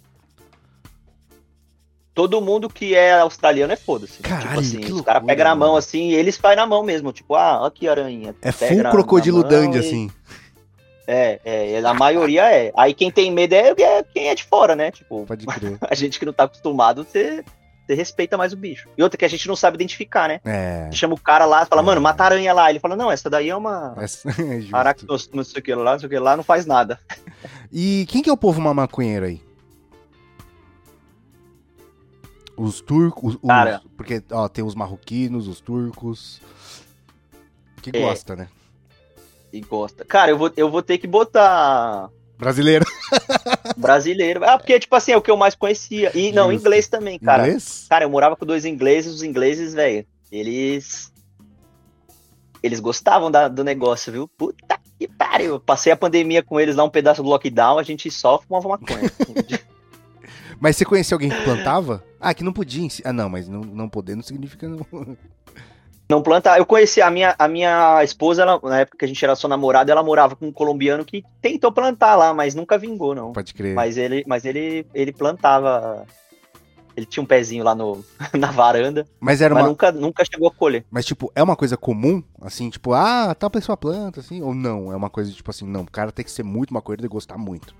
Todo mundo que é australiano é foda-se. Caralho, tipo assim, que os loucura, caras pegam na mão mano. assim, e eles fazem na mão mesmo. Tipo, aqui aranha. É Pega full na crocodilo mão dandy, e- assim. A maioria é. Aí quem tem medo é quem é de fora, né? Tipo, Pode crer. a gente que não tá acostumado, você respeita mais o bicho. E outra que a gente não sabe identificar, né? É. Você chama o cara lá, fala, mano, mata a aranha lá. Ele fala, não, essa daí é uma É justo. aracnos, não sei o que lá, não faz nada. E quem que é o povo mamaconheiro aí? Os turcos, Cara. porque ó, tem os marroquinos, os turcos, que É. gosta, né? E gosta. Cara, eu vou ter que botar Brasileiro. brasileiro. Porque, tipo assim, é o que eu mais conhecia. E, não, Justo. inglês também, cara. Inglês? Cara, eu morava com 2 ingleses, os ingleses, velho, eles gostavam do negócio, viu? Puta que pariu. Eu passei a pandemia com eles lá, um pedaço do lockdown, a gente só fumava maconha. Mas você conhecia alguém que plantava? Ah, que não podia. Ah, não, mas não poder não significa não. Não plantar. Eu conheci a minha esposa, na época que a gente era só namorado, ela morava com um colombiano que tentou plantar lá, mas nunca vingou, não. Pode crer. Mas ele plantava. Ele tinha um pezinho lá na varanda, Mas era mas uma. nunca chegou a colher. Mas, tipo, é uma coisa comum? Assim, tipo, tal pessoa planta, assim? Ou não? É uma coisa, tipo assim, não, o cara tem que ser muito maconheiro e gostar muito.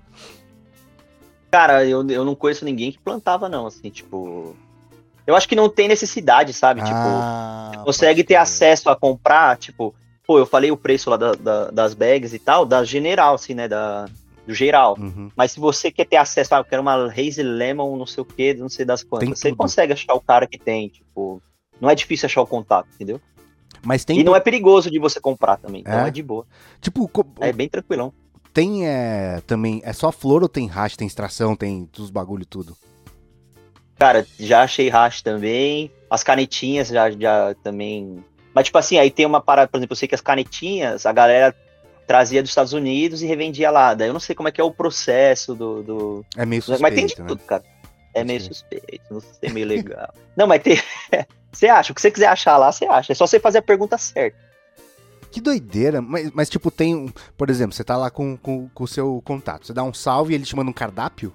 Cara, eu não conheço ninguém que plantava, não, assim, tipo. Eu acho que não tem necessidade, sabe? Tipo, consegue pode ter crer. acesso a comprar, tipo, pô, eu falei o preço lá das bags e tal, da general, assim, né? Do geral. Uhum. Mas se você quer ter acesso, eu quero uma Hazy Lemon, não sei o que, não sei das quantas, Tem você tudo. consegue achar o cara que tem, tipo, não é difícil achar o contato, entendeu? Mas tem. E não é perigoso de você comprar também, então É? é de boa. Tipo, É bem tranquilão. tem também. É só flor ou tem hash, tem extração, tem os bagulho tudo? Cara, já achei hash também, as canetinhas já também. Mas, tipo assim, aí tem uma parada, por exemplo, eu sei que as canetinhas, a galera trazia dos Estados Unidos e revendia lá. Daí eu não sei como é que é o processo do... É meio suspeito, Mas tem de né? tudo, cara. É Pode meio crer. suspeito, não sei, meio legal. Não, mas tem... Você acha, o que você quiser achar lá, você acha. É só você fazer a pergunta certa. Que doideira. Mas tipo, tem. Por exemplo, você tá lá com o seu contato. Você dá um salve e ele te manda um cardápio?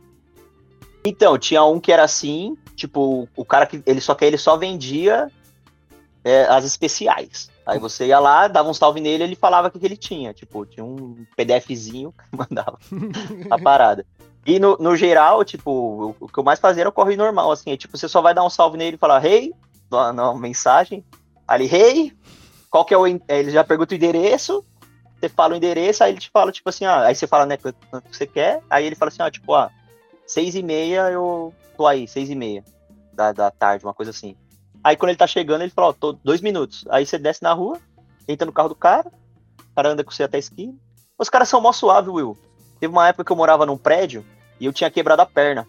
Então, tinha um que era assim, tipo, o cara que ele só vendia as especiais. Aí você ia lá, dava um salve nele, ele falava o que ele tinha. Tipo, tinha um PDFzinho que mandava a parada. E no geral, tipo, o que eu mais fazia era o correio normal, assim. Tipo, você só vai dar um salve nele e falar, hey, na mensagem. Ali, hey, qual que é ele já pergunta o endereço, você fala o endereço, aí ele te fala, tipo assim, aí você fala, né, o que você quer, aí ele fala assim, tipo, 6h30 eu tô aí, 6h30 da tarde, uma coisa assim. Aí quando ele tá chegando, ele fala, tô 2 minutos. Aí você desce na rua, entra no carro do cara, o cara anda com você até a esquina. Os caras são mó suave, Will. Teve uma época que eu morava num prédio e eu tinha quebrado a perna.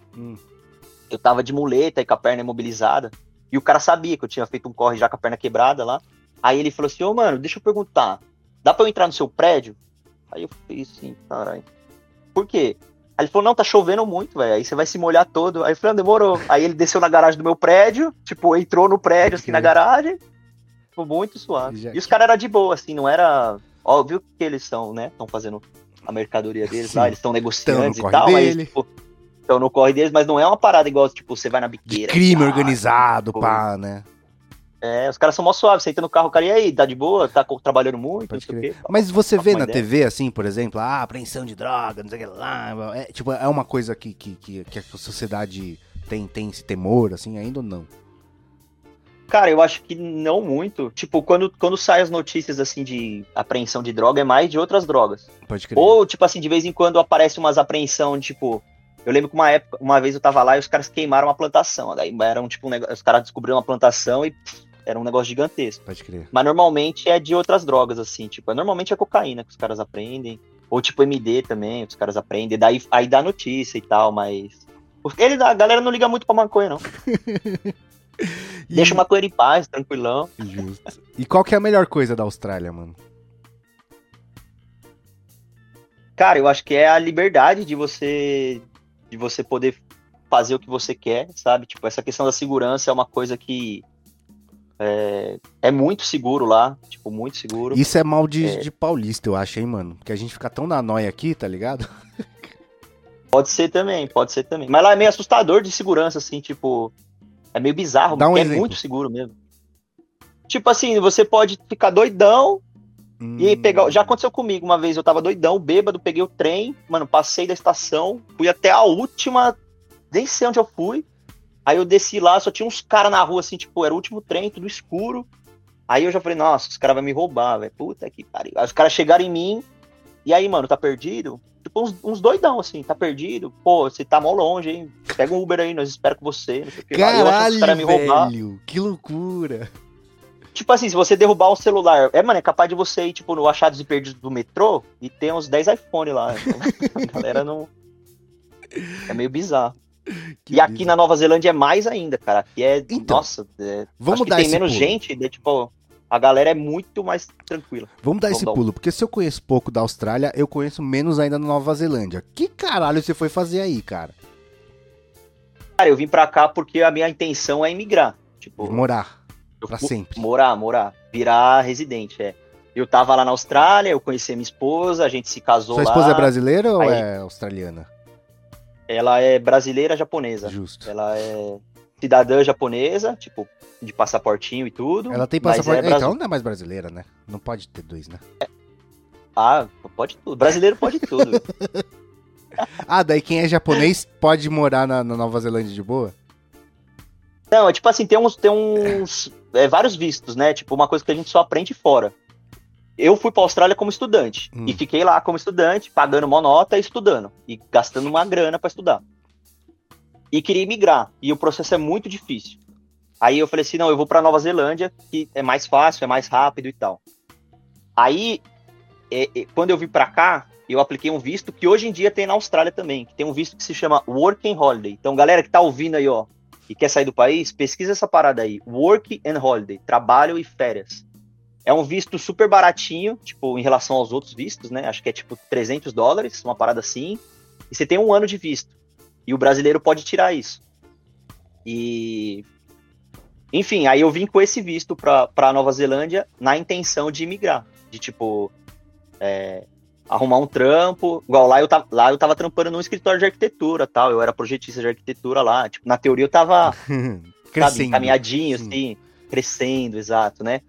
Eu tava de muleta e com a perna imobilizada. E o cara sabia que eu tinha feito um corre já com a perna quebrada lá. Aí ele falou assim, mano, deixa eu perguntar, dá pra eu entrar no seu prédio? Aí eu falei assim, caralho, por quê? Aí ele falou, não, tá chovendo muito, velho, aí você vai se molhar todo. Aí eu falei, demorou. Aí ele desceu na garagem do meu prédio, tipo, entrou no prédio, assim, na garagem. Ficou muito suave. E os caras eram de boa, assim, não era... Óbvio que eles são, né, estão fazendo a mercadoria deles lá, eles estão negociantes e tal, mas, tipo, estão no corre deles, mas não é uma parada igual, tipo, você vai na biqueira. De crime organizado, tipo, pá, né? Os caras são mó suaves, você entra no carro, o cara, e aí, tá de boa? Tá trabalhando muito? Pode não sei o quê. Mas você vê na TV, assim, por exemplo, apreensão de droga, não sei o que lá, é uma coisa que a sociedade tem esse temor, assim, ainda ou não? Cara, eu acho que não muito. Tipo, quando saem as notícias, assim, de apreensão de droga, é mais de outras drogas. Pode crer. Ou, tipo assim, de vez em quando aparece umas apreensão, tipo... Eu lembro que uma vez eu tava lá e os caras queimaram uma plantação. Daí era tipo, os caras descobriram uma plantação e era um negócio gigantesco. Pode crer. Mas normalmente é de outras drogas, assim, tipo, normalmente é cocaína que os caras aprendem. Ou tipo MD também, os caras aprendem. Aí dá notícia e tal, mas A galera não liga muito pra maconha, não. E- Deixa o maconheiro em paz, tranquilão. Justo. E qual que é a melhor coisa da Austrália, mano? Cara, eu acho que é a liberdade de você poder fazer o que você quer, sabe? Tipo, essa questão da segurança é uma coisa que é muito seguro lá, tipo, muito seguro. Isso é mal de paulista, eu acho, hein, mano? Porque a gente fica tão na noia aqui, tá ligado? Pode ser também. Mas lá é meio assustador de segurança, assim, tipo, é meio bizarro, Dá um porque é exemplo. muito seguro mesmo. Tipo assim, você pode ficar doidão e aí pegar. Já aconteceu comigo uma vez, eu tava doidão, bêbado, peguei o trem, mano, passei da estação, fui até a última, nem sei onde eu fui. Aí eu desci lá, só tinha uns caras na rua, assim, tipo, era o último trem, tudo escuro. Aí eu já falei, nossa, os caras vão me roubar, velho. Puta que pariu. Aí os caras chegaram em mim, e aí, mano, tá perdido? Tipo, uns doidão, assim, tá perdido? Pô, você tá mó longe, hein? Pega um Uber aí, nós esperamos com você, não sei o que. Aí eu achei que os caras Caralho, iam me roubar. velho, que loucura. Tipo assim, se você derrubar um celular, mano, é capaz de você ir, tipo, no achados e perdidos do metrô e ter uns 10 iPhone lá. Então, a galera não... É meio bizarro. Que E aqui brisa. na Nova Zelândia é mais ainda, cara. Aqui é, Então, nossa, vamos acho que dar tem esse menos pulo. gente, né? Tipo, a galera é muito mais tranquila. Vamos dar Vamos esse dar um- pulo, porque se eu conheço pouco da Austrália, eu conheço menos ainda da Nova Zelândia. Que caralho você foi fazer aí, cara? Cara, eu vim pra cá porque a minha intenção é emigrar. Tipo, Morar eu pra fu- sempre. morar, virar residente, é. Eu tava lá na Austrália, eu conheci a minha esposa, a gente se casou Sua lá. esposa é brasileira ou aí- é australiana? Ela é brasileira japonesa. Justo. Ela é cidadã japonesa, tipo, de passaportinho e tudo. Ela tem mas passaporte. é Então ela não é mais brasileira, né? Não pode ter dois, né? Ah, pode tudo. Brasileiro pode tudo. Ah, daí quem é japonês pode morar na Nova Zelândia de boa? Não, é tipo assim, tem vários vistos, né? Tipo, uma coisa que a gente só aprende fora. Eu fui pra Austrália como estudante. E fiquei lá como estudante, pagando uma nota e estudando. E gastando uma grana pra estudar. E queria migrar. E o processo é muito difícil. Aí eu falei assim, não, eu vou pra Nova Zelândia, que é mais fácil, é mais rápido e tal. Aí, quando eu vim pra cá, eu apliquei um visto que hoje em dia tem na Austrália também, que tem um visto que se chama Working Holiday. Então, galera que tá ouvindo aí, ó, e quer sair do país, pesquisa essa parada aí. Work and Holiday, trabalho e férias. É um visto super baratinho, tipo, em relação aos outros vistos, né? Acho que é tipo $300, uma parada assim. E você tem 1 ano de visto. E o brasileiro pode tirar isso. E... Enfim, aí eu vim com esse visto pra Nova Zelândia na intenção de imigrar. De, tipo, arrumar um trampo. Igual lá eu tava trampando num escritório de arquitetura, tal. Eu era projetista de arquitetura lá. Tipo, na teoria eu tava, sabe, Crescendo. encaminhadinho, Sim. assim, crescendo, exato, né?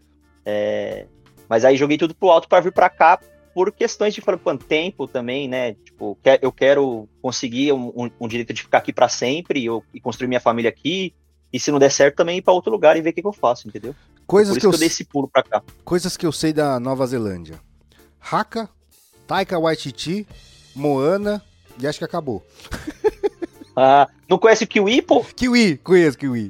Mas aí joguei tudo pro alto para vir pra cá por questões de tempo também, né? Tipo, eu quero conseguir um direito de ficar aqui para sempre e construir minha família aqui. E se não der certo, também ir pra outro lugar e ver o que eu faço, entendeu? Coisas Por que isso que eu dei esse pulo pra cá. Coisas que eu sei da Nova Zelândia. Haka, Taika Waititi, Moana e acho que acabou. Ah, não conhece o Kiwi, pô? Kiwi, conheço Kiwi.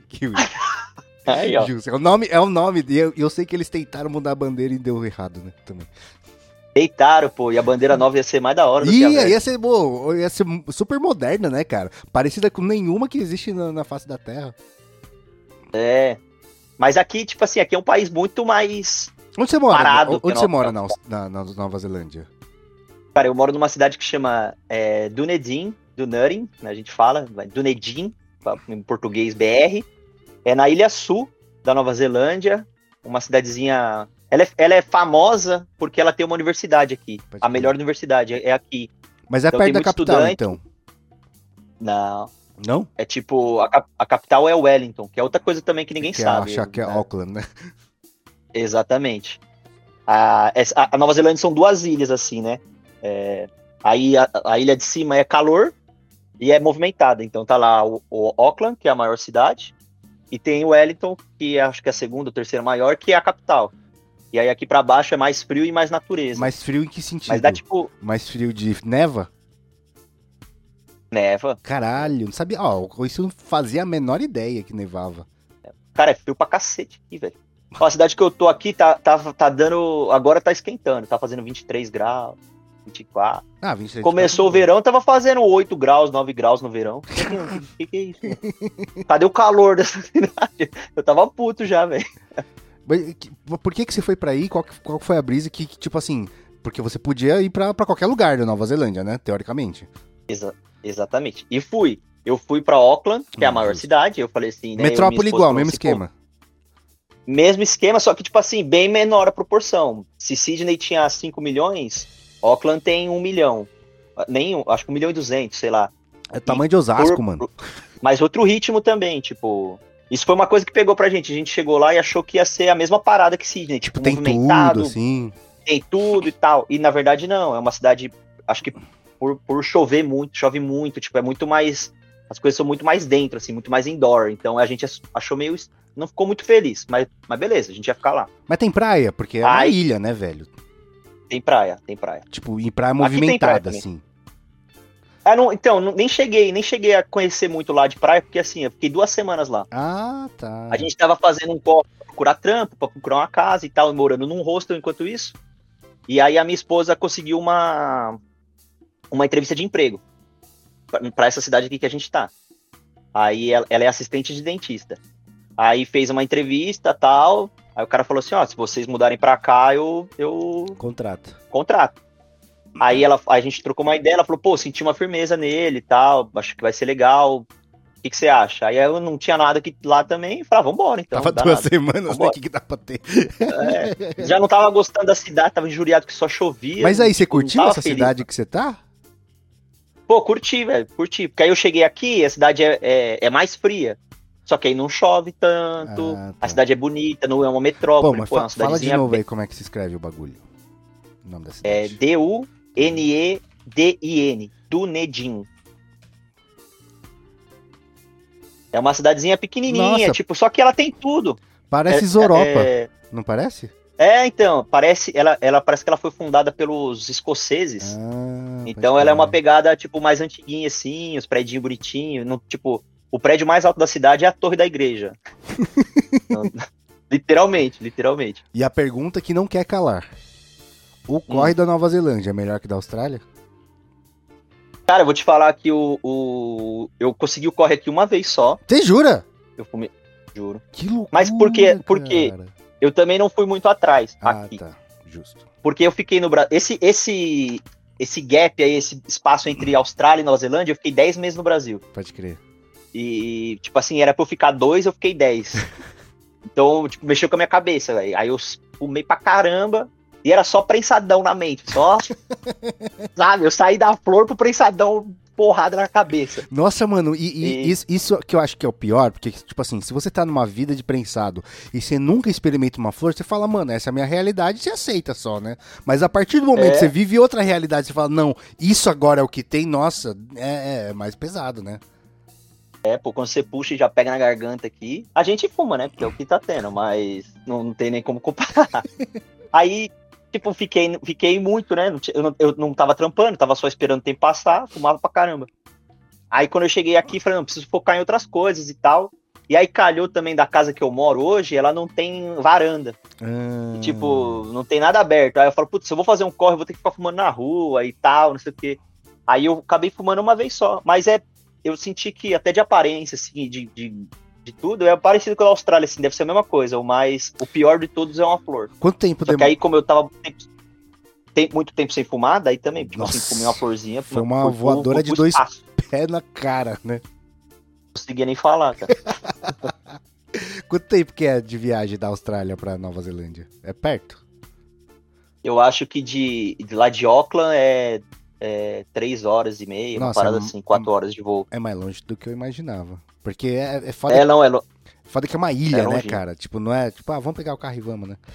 Aí, ó. Justo. É o nome. E eu sei que eles tentaram mudar a bandeira e deu errado, né? Também. Deitaram, pô. E a bandeira nova ia ser mais da hora do que a velha. Ia ser boa, ia ser super moderna, né, cara? Parecida com nenhuma que existe na face da Terra. Mas aqui, tipo assim, aqui é um país muito mais Onde você mora? parado. Onde você mora na Nova Zelândia? Cara, eu moro numa cidade que chama Dunedin, né, a gente fala, Dunedin, em português BR. É na Ilha Sul da Nova Zelândia, uma cidadezinha... Ela é famosa porque ela tem uma universidade aqui. Pode A crer. melhor universidade é aqui. Mas é Então, perto tem da muito capital, estudante. então. Não, Não? é tipo, a capital é Wellington, que é outra coisa também que ninguém Que sabe. achar que é né? Auckland, né? Exatamente. A Nova Zelândia são 2 ilhas, assim, né? Aí a ilha de cima é calor e é movimentada. Então tá lá o Auckland, que é a maior cidade, e tem o Wellington, que acho que é a segunda ou terceira maior, que é a capital. E aí aqui pra baixo é mais frio e mais natureza. Mais frio em que sentido? Mas dá tipo Mais frio de neva? neva. Caralho, não sabia. Ó, isso não fazia a menor ideia que nevava. Cara, é frio pra cacete aqui, velho. A cidade que eu tô aqui tá dando. Agora tá esquentando, tá fazendo 23 graus. 24. 23. Começou o verão, tava fazendo 8 graus, 9 graus no verão. O que é isso? Cadê o calor dessa cidade? Eu tava puto já, velho. Por que você foi pra aí? Qual foi a brisa que, tipo assim... Porque você podia ir pra qualquer lugar da Nova Zelândia, né? Teoricamente. Exatamente. E fui. Eu fui pra Auckland, que é a maior cidade. Eu falei assim, né? Metrópole igual, mesmo esquema. Mesmo esquema, só que, tipo assim, bem menor a proporção. Se Sydney tinha 5 milhões, Auckland tem 1 milhão. Acho que 1 milhão e 200, sei lá. É o tamanho de Osasco, mano. Mas outro ritmo também, tipo... Isso foi uma coisa que pegou pra gente. A gente chegou lá e achou que ia ser a mesma parada que Sydney. Tipo, tem movimentado, tudo, assim. Tem tudo e tal. E, na verdade, não. É uma cidade, acho que por chover muito, chove muito. Tipo, é muito mais... As coisas são muito mais dentro, assim, muito mais indoor. Então, a gente achou meio... Não ficou muito feliz, mas beleza, a gente ia ficar lá. Mas tem praia, porque é uma ilha, né, velho? Tem praia. Tipo, e praia movimentada, assim. Então, nem cheguei a conhecer muito lá de praia, porque assim, eu fiquei 2 semanas lá. Ah, tá. A gente tava fazendo um corre pra procurar trampo, pra procurar uma casa e tal, morando num hostel enquanto isso. E aí a minha esposa conseguiu uma entrevista de emprego pra essa cidade aqui que a gente tá. Aí ela é assistente de dentista. Aí fez uma entrevista e tal. Aí o cara falou assim, se vocês mudarem pra cá, eu Contrato. Aí a gente trocou uma ideia, ela falou, pô, senti uma firmeza nele e tal, acho que vai ser legal. O que você acha? Aí eu não tinha nada aqui lá também, falei, vambora então. Tava 2 semanas, né? O que dá pra ter? Já não tava gostando da cidade, tava injuriado que só chovia. Mas aí, você curtiu essa cidade que você tá? Pô, curti, velho, curti. Porque aí eu cheguei aqui, a cidade é mais fria. Só que aí não chove tanto, tá. A cidade é bonita, não é uma metrópole. Pô, mas é uma fala de novo aí como é que se escreve o bagulho. O nome da cidade. É Dunedin. Dunedin. É uma cidadezinha pequenininha, tipo, só que ela tem tudo. Parece Europa, não parece? Então, ela parece que ela foi fundada pelos escoceses. Então ela é uma pegada, tipo, mais antiguinha, assim, os prédios bonitinhos. Tipo, o prédio mais alto da cidade é a torre da igreja. Então, literalmente. E a pergunta que não quer calar. O corre da Nova Zelândia é melhor que da Austrália? Cara, eu vou te falar que eu consegui o corre aqui uma vez só. Você jura? Eu fumei, juro. Que loucura, mas porque eu também não fui muito atrás aqui. Tá, justo. Porque eu fiquei no Brasil. Esse gap aí, esse espaço entre Austrália e Nova Zelândia, eu fiquei 10 meses no Brasil. Pode crer. E, tipo assim, era pra eu ficar 2, eu fiquei 10. Então, tipo, mexeu com a minha cabeça, velho. Aí eu fumei pra caramba. E era só prensadão na mente, só, sabe, eu saí da flor pro prensadão porrada na cabeça. Nossa, mano, isso que eu acho que é o pior, porque, tipo assim, se você tá numa vida de prensado e você nunca experimenta uma flor, você fala, mano, essa é a minha realidade, você aceita só, né? Mas a partir do momento que você vive outra realidade, você fala, não, isso agora é o que tem, nossa, é mais pesado, né? Pô, quando você puxa e já pega na garganta aqui, a gente fuma, né, porque é o que tá tendo, mas não tem nem como comparar. Aí... Tipo, fiquei muito, né? Eu não tava trampando, tava só esperando o tempo passar, fumava pra caramba. Aí quando eu cheguei aqui, falei, não, preciso focar em outras coisas e tal. E aí calhou também da casa que eu moro hoje, ela não tem varanda. E, tipo, não tem nada aberto. Aí eu falo, putz, se eu vou fazer um corre, eu vou ter que ficar fumando na rua e tal, não sei o quê. Aí eu acabei fumando uma vez só. Mas eu senti que até de aparência, assim, de tudo, é parecido com a Austrália, assim, deve ser a mesma coisa. O pior de todos é uma flor. Quanto tempo demorou? Só que aí, como eu tava muito tempo sem fumar, daí também, tipo assim, fumei uma florzinha. Foi uma voadora de 2 pés na cara, né? Não conseguia nem falar, cara. Quanto tempo que é de viagem da Austrália pra Nova Zelândia? É perto? Eu acho que de lá de Auckland é 3 horas e meia, uma parada assim, 4 horas de voo. É mais longe do que eu imaginava. Porque é foda. Foda que é uma ilha, né, cara? Tipo, não é tipo, vamos pegar o carro e vamos, né?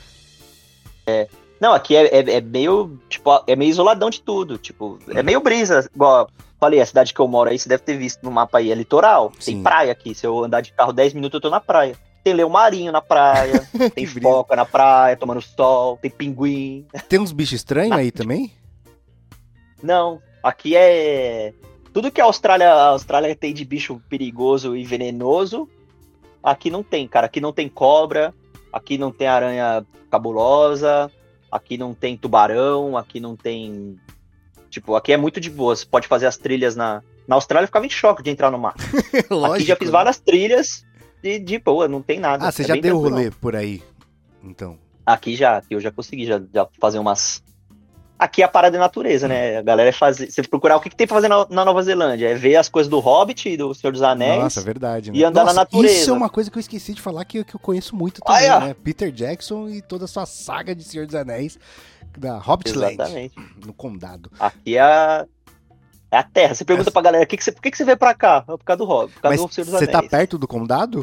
Não, aqui é meio, tipo, é meio isoladão de tudo. Tipo, é meio brisa. Igual falei, a cidade que eu moro aí, você deve ter visto no mapa aí, é litoral. Sim. Tem praia aqui. Se eu andar de carro 10 minutos, eu tô na praia. Tem leão marinho na praia, tem foca na praia, tomando sol, tem pinguim. Tem uns bichos estranhos aí também? Não, aqui é... Tudo que a Austrália tem de bicho perigoso e venenoso, aqui não tem, cara. Aqui não tem cobra, aqui não tem aranha cabulosa, aqui não tem tubarão, aqui não tem Tipo, aqui é muito de boa. Você pode fazer as trilhas na Austrália, eu ficava em choque de entrar no mar. Lógico, aqui já fiz várias trilhas de boa, não tem nada. Ah, você já bem deu tranquilo. rolê por aí, então. Aqui eu já consegui já fazer umas... Aqui a parada é natureza, né? A galera é fazer... Você procurar o que tem pra fazer na Nova Zelândia. É ver as coisas do Hobbit, do Senhor dos Anéis. Nossa, verdade, né? E andar na natureza. Isso é uma coisa que eu esqueci de falar que eu conheço muito também, ó. né? Peter Jackson e toda a sua saga de Senhor dos Anéis da Hobbitland. Exatamente. No condado. Aqui é a terra. Você pergunta pra galera, por que você veio pra cá? Por causa do Hobbit, por causa do Senhor dos Você Anéis. tá perto do condado?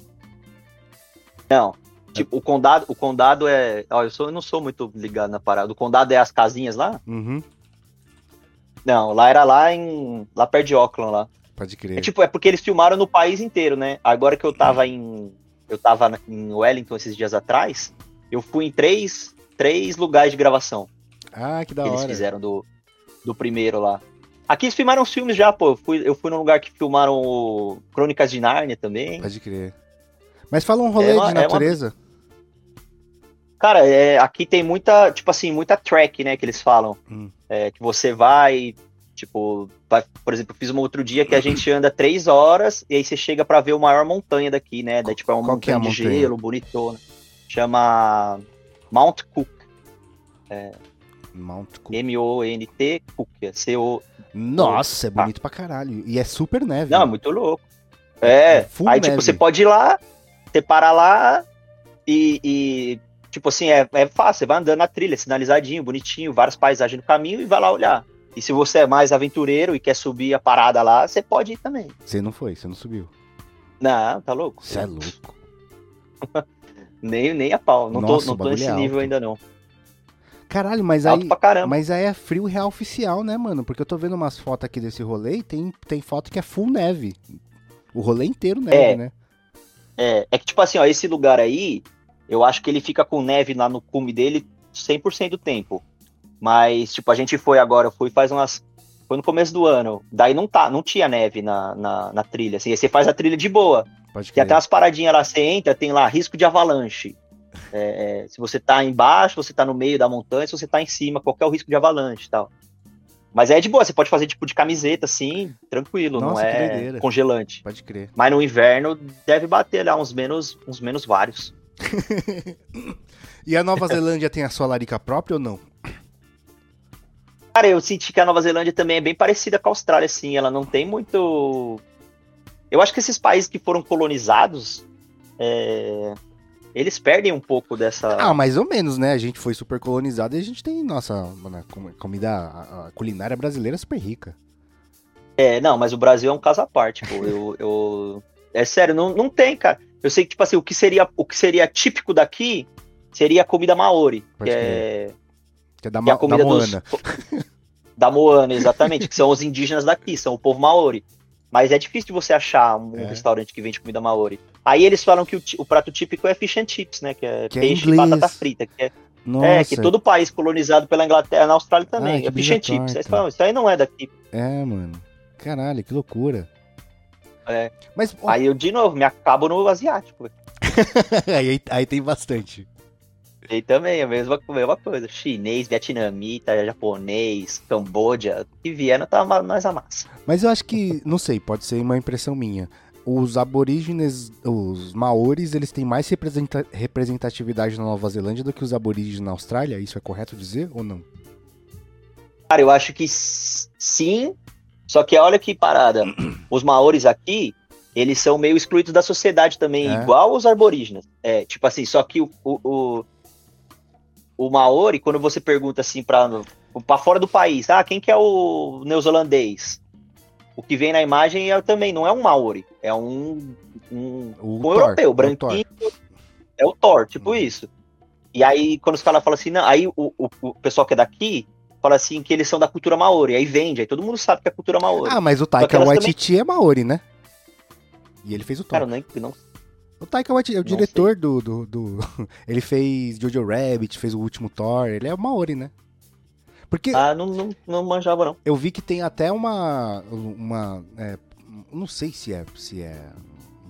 Não. Tipo, o condado é... Ó, eu não sou muito ligado na parada. O condado é as casinhas lá? Uhum. Não, lá era lá perto de Auckland, lá. Pode crer. É porque eles filmaram no país inteiro, né? Agora que eu tava em Wellington esses dias atrás, eu fui em três lugares de gravação. Ah, que da que hora. eles fizeram do primeiro lá. Aqui eles filmaram os filmes já, pô. Eu fui num lugar que filmaram o Crônicas de Nárnia também. Pode crer. Mas fala um rolê de natureza. Cara, aqui tem muita, tipo assim, muita track, né, que eles falam. Que você vai, tipo, por exemplo, eu fiz um outro dia que a gente anda 3 horas e aí você chega pra ver a maior montanha daqui, né? Daí, tipo, é uma montanha de gelo, bonitona. Chama Mount Cook. Mount Cook. M-O-N-T Cook. C-O... Nossa, é bonito pra caralho. E é super neve. Não, é muito louco. Aí, neve. Tipo, você pode ir lá, você para lá e tipo assim, é fácil, você vai andando na trilha, sinalizadinho, bonitinho, várias paisagens no caminho e vai lá olhar. E se você é mais aventureiro e quer subir a parada lá, você pode ir também. Você não não subiu. Não, tá louco? Você é louco. nem a pau, não tô nesse nível alto. ainda não. Caralho, mas alto aí, pra caramba. Mas aí é frio real oficial, né, mano? Porque eu tô vendo umas fotos aqui desse rolê e tem foto que é full neve. O rolê inteiro neve, né? É que tipo assim, ó, esse lugar aí, eu acho que ele fica com neve lá no cume dele 100% do tempo. Mas, tipo, a gente foi agora, foi no começo do ano. Daí não tinha neve na trilha, assim. Aí você faz a trilha de boa. Pode tem até umas paradinhas lá, você entra, tem lá risco de avalanche. Se você tá embaixo, você tá no meio da montanha, se você tá em cima, qual que é o risco de avalanche e tal. Mas é de boa, você pode fazer tipo de camiseta, assim, tranquilo, nossa, não é congelante. Pode crer. Mas no inverno deve bater lá uns menos vários. E a Nova Zelândia tem a sua larica própria ou não? Cara, eu senti que a Nova Zelândia também é bem parecida com a Austrália, assim, ela não tem muito... Eu acho que esses países que foram colonizados, eles perdem um pouco dessa... Ah, mais ou menos, né? A gente foi super colonizado e a gente tem nossa comida, a culinária brasileira super rica. Não, mas o Brasil é um caso à parte, pô. É sério, não tem, cara. Eu sei que, tipo assim, o que seria típico daqui seria a comida maori. Que é a comida da Moana. Da Moana, exatamente. Que são os indígenas daqui, são o povo maori. Mas é difícil de você achar um restaurante que vende comida maori. Aí eles falam que o prato típico é fish and chips, né? Que é peixe e batata frita. Que todo país colonizado pela Inglaterra, na Austrália também. É fish and chips. Aí eles falam, isso aí não é daqui. Mano. Caralho, que loucura. Mas, aí eu, de novo, me acabo no asiático. aí tem bastante. E também, a mesma coisa. Chinês, vietnamita, japonês, Camboja, que vieram tá mais a massa. Mas eu acho que, não sei, pode ser uma impressão minha. Os aborígenes, os maoris, eles têm mais representatividade na Nova Zelândia do que os aborígenes na Austrália? Isso é correto dizer ou não? Cara, eu acho que sim, só que olha que parada. Os maoris aqui, eles são meio excluídos da sociedade também, igual os aborígenes. Tipo assim, só que o maori, quando você pergunta assim pra fora do país, quem que é o neozelandês? O que vem na imagem também não é um maori, é um europeu, branquinho, é o Thor, tipo isso. E aí, quando os caras falam assim, não, aí o pessoal que é daqui fala assim que eles são da cultura maori, aí vende, aí todo mundo sabe que é cultura maori. Mas o Taika Waititi é maori, né? E ele fez o Thor. Cara, não. O Taika Waititi é o diretor do... Ele fez Jojo Rabbit, fez o último Thor, ele é o maori, né? Porque não manjava, não. Eu vi que tem até uma não sei se é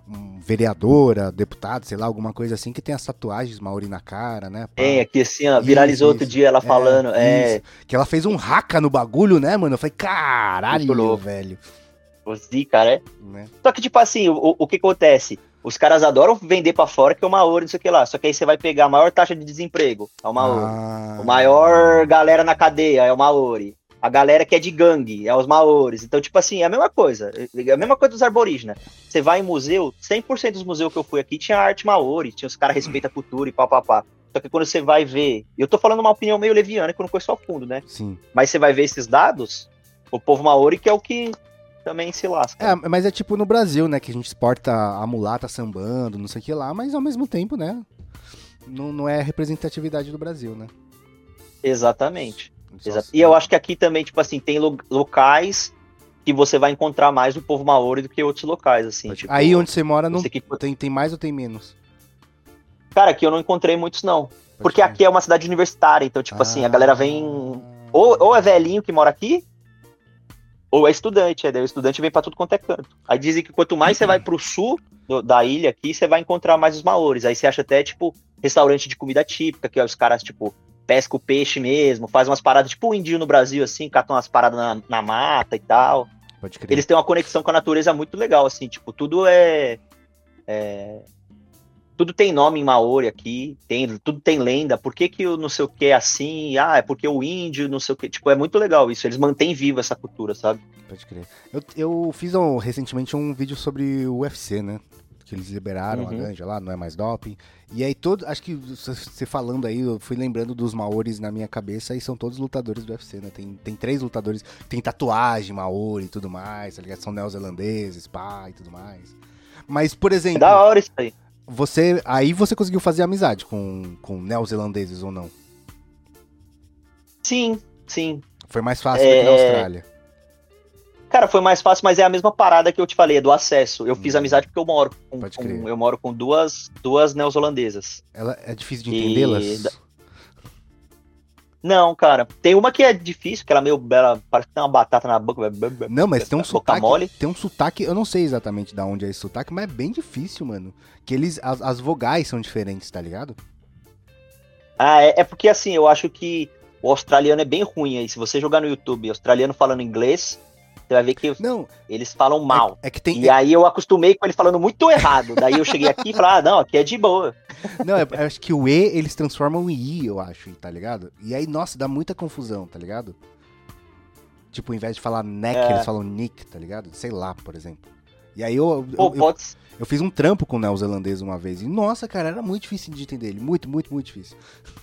vereadora, deputada, sei lá, alguma coisa assim, que tem as tatuagens maori na cara, né? Pá. É, aqui assim, ó, viralizou outro dia ela falando. Isso. Que ela fez um haka no bagulho, né, mano? Eu falei, Muito caralho, louco. velho. Sim, cara, Né? Só que, tipo assim, o que acontece? Os caras adoram vender pra fora que é o Maori, não sei o que lá. Só que aí você vai pegar a maior taxa de desemprego, é o Maori. O maior galera na cadeia é o Maori. A galera que é de gangue é os Maoris. Então, tipo assim, é a mesma coisa. É a mesma coisa dos aborígenes. Você vai em museu, 100% dos museus que eu fui aqui tinha arte Maori, tinha os caras respeita a cultura e pá. Só que quando você vai ver, eu tô falando uma opinião meio leviana, que eu não conheço a fundo, né? Sim. Mas você vai ver esses dados, o povo Maori que é o que também se lasca. É, mas é tipo no Brasil, né? Que a gente exporta a mulata sambando, não sei o que lá, mas ao mesmo tempo, né? Não é a representatividade do Brasil, né? Exatamente. E eu acho que aqui também, tipo assim, tem locais que você vai encontrar mais o povo Maori do que outros locais, assim. Tipo, aí onde você mora, não que... tem mais ou tem menos? Cara, aqui eu não encontrei muitos, não. Porque aqui é uma cidade universitária, então, tipo assim, a galera vem... Ou é velhinho que mora aqui, ou é estudante. Daí o estudante vem pra tudo quanto é canto. Aí dizem que quanto mais você vai pro sul da ilha aqui, você vai encontrar mais os Maoris. Aí você acha até, tipo, restaurante de comida típica, que os caras, tipo... pesca o peixe mesmo, faz umas paradas tipo o índio no Brasil, assim, catam umas paradas na mata e tal. Pode crer. Eles têm uma conexão com a natureza muito legal, assim, tipo, tudo tudo tem nome em Maori aqui, tudo tem lenda, por que o não sei o que é assim, é porque o índio, não sei o que, tipo, é muito legal isso, eles mantêm viva essa cultura, sabe? Pode crer. Eu fiz recentemente um vídeo sobre o UFC, né? Que eles liberaram a ganja lá, não é mais doping. E aí acho que você falando aí, eu fui lembrando dos Maoris na minha cabeça e são todos lutadores do UFC, né? Tem 3 lutadores, tem tatuagem Maori e tudo mais, tá ligado? São neozelandeses, pá, e tudo mais. Mas, por exemplo... É da hora isso aí. Você conseguiu fazer amizade com neozelandeses ou não? Sim. Foi mais fácil do que na Austrália. Cara, foi mais fácil, mas é a mesma parada que eu te falei, é do acesso. Eu fiz amizade porque eu moro com duas neozelandesas. Ela é difícil de entendê-las? Não, cara. Tem uma que é difícil, que ela é meio bela, parece que tem uma batata na boca. Não, mas tem um sotaque. Mole. Tem um sotaque, eu não sei exatamente de onde é esse sotaque, mas é bem difícil, mano. Que as vogais são diferentes, tá ligado? É porque assim, eu acho que o australiano é bem ruim aí. Se você jogar no YouTube, australiano falando inglês, você vai ver que eles falam mal. E aí eu acostumei com ele falando muito errado. Daí eu cheguei aqui e falei, não, aqui é de boa. Não, eu acho que o E eles transformam em I, eu acho, tá ligado? E aí, nossa, dá muita confusão, tá ligado? Tipo, ao invés de falar neck, eles falam nick, tá ligado? Sei lá, por exemplo. E aí eu fiz um trampo com o neozelandês uma vez. E nossa, cara, era muito difícil de entender ele. Muito, muito, muito difícil.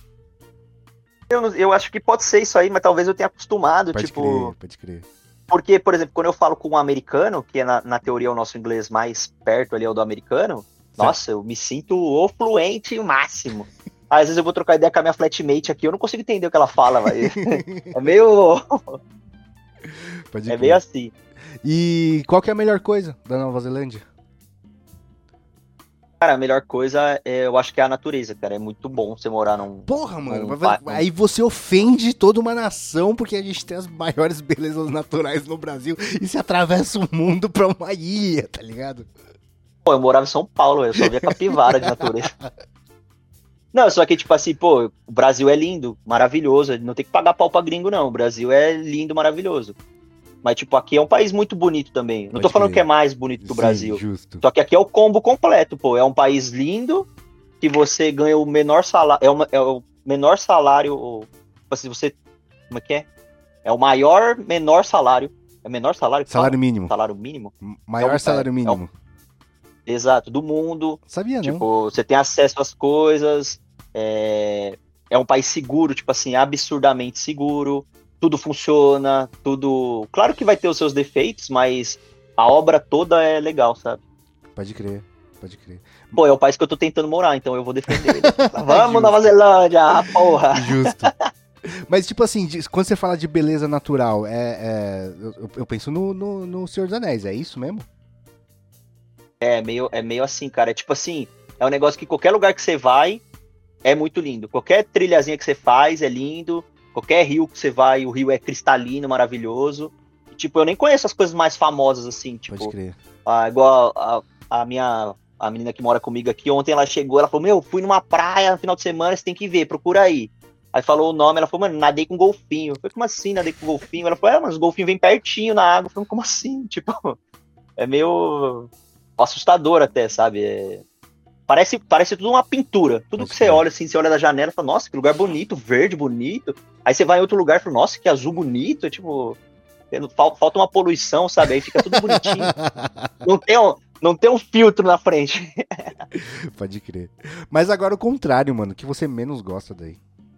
Eu acho que pode ser isso aí, mas talvez eu tenha acostumado, Pode crer. Porque, por exemplo, quando eu falo com um americano, que é na teoria o nosso inglês mais perto ali é o do americano, nossa, eu me sinto o fluente máximo. Às vezes eu vou trocar ideia com a minha flatmate aqui, eu não consigo entender o que ela fala, mas é meio... Pode meio assim. E qual que é a melhor coisa da Nova Zelândia? Cara, a melhor coisa, eu acho que é a natureza, cara. É muito bom você morar num... Porra, mano, aí você ofende toda uma nação porque a gente tem as maiores belezas naturais no Brasil e se atravessa o mundo pra uma ilha, tá ligado? Pô, eu morava em São Paulo, eu só via capivara de natureza. Não, só que, tipo assim, pô, o Brasil é lindo, maravilhoso, não tem que pagar pau pra gringo, não. O Brasil é lindo, maravilhoso. Mas, tipo, aqui é um país muito bonito também. Não tô falando que é mais bonito que o Brasil. Justo. Só que aqui é o combo completo, pô. É um país lindo, que você ganha o menor salário. É o menor salário. Tipo assim, você. Como é que é? É o menor salário. É o menor salário? Salário mínimo. Salário mínimo? Maior salário mínimo. Exato, do mundo. Sabia, não? Tipo, você tem acesso às coisas. É um país seguro, tipo assim, absurdamente seguro. Tudo funciona, tudo... Claro que vai ter os seus defeitos, mas a obra toda é legal, sabe? Pode crer. Pô, é o país que eu tô tentando morar, então eu vou defender ele. Vamos, Nova Zelândia, porra! Justo. Mas, tipo assim, quando você fala de beleza natural, eu penso no Senhor dos Anéis, é isso mesmo? É meio assim, cara. É tipo assim, é um negócio que qualquer lugar que você vai é muito lindo. Qualquer trilhazinha que você faz é lindo. Qualquer rio que você vai, o rio é cristalino, maravilhoso. E, tipo, eu nem conheço as coisas mais famosas, assim, tipo... Pode crer. Igual a menina que mora comigo aqui, ontem ela chegou, ela falou, meu, fui numa praia no final de semana, você tem que ver, procura aí. Aí falou o nome, ela falou, mano, nadei com golfinho. Eu falei, como assim, nadei com golfinho? Ela falou, mas os golfinhos vêm pertinho na água. Eu falei, como assim? Tipo, é meio assustador até, sabe? Parece tudo uma pintura. Tudo que você olha, assim, você olha da janela e fala, nossa, que lugar bonito, verde bonito. Aí você vai em outro lugar e fala, nossa, que azul bonito. É tipo, falta uma poluição, sabe? Aí fica tudo bonitinho. Não tem um filtro na frente. Pode crer. Mas agora o contrário, mano. O que você menos gosta daí?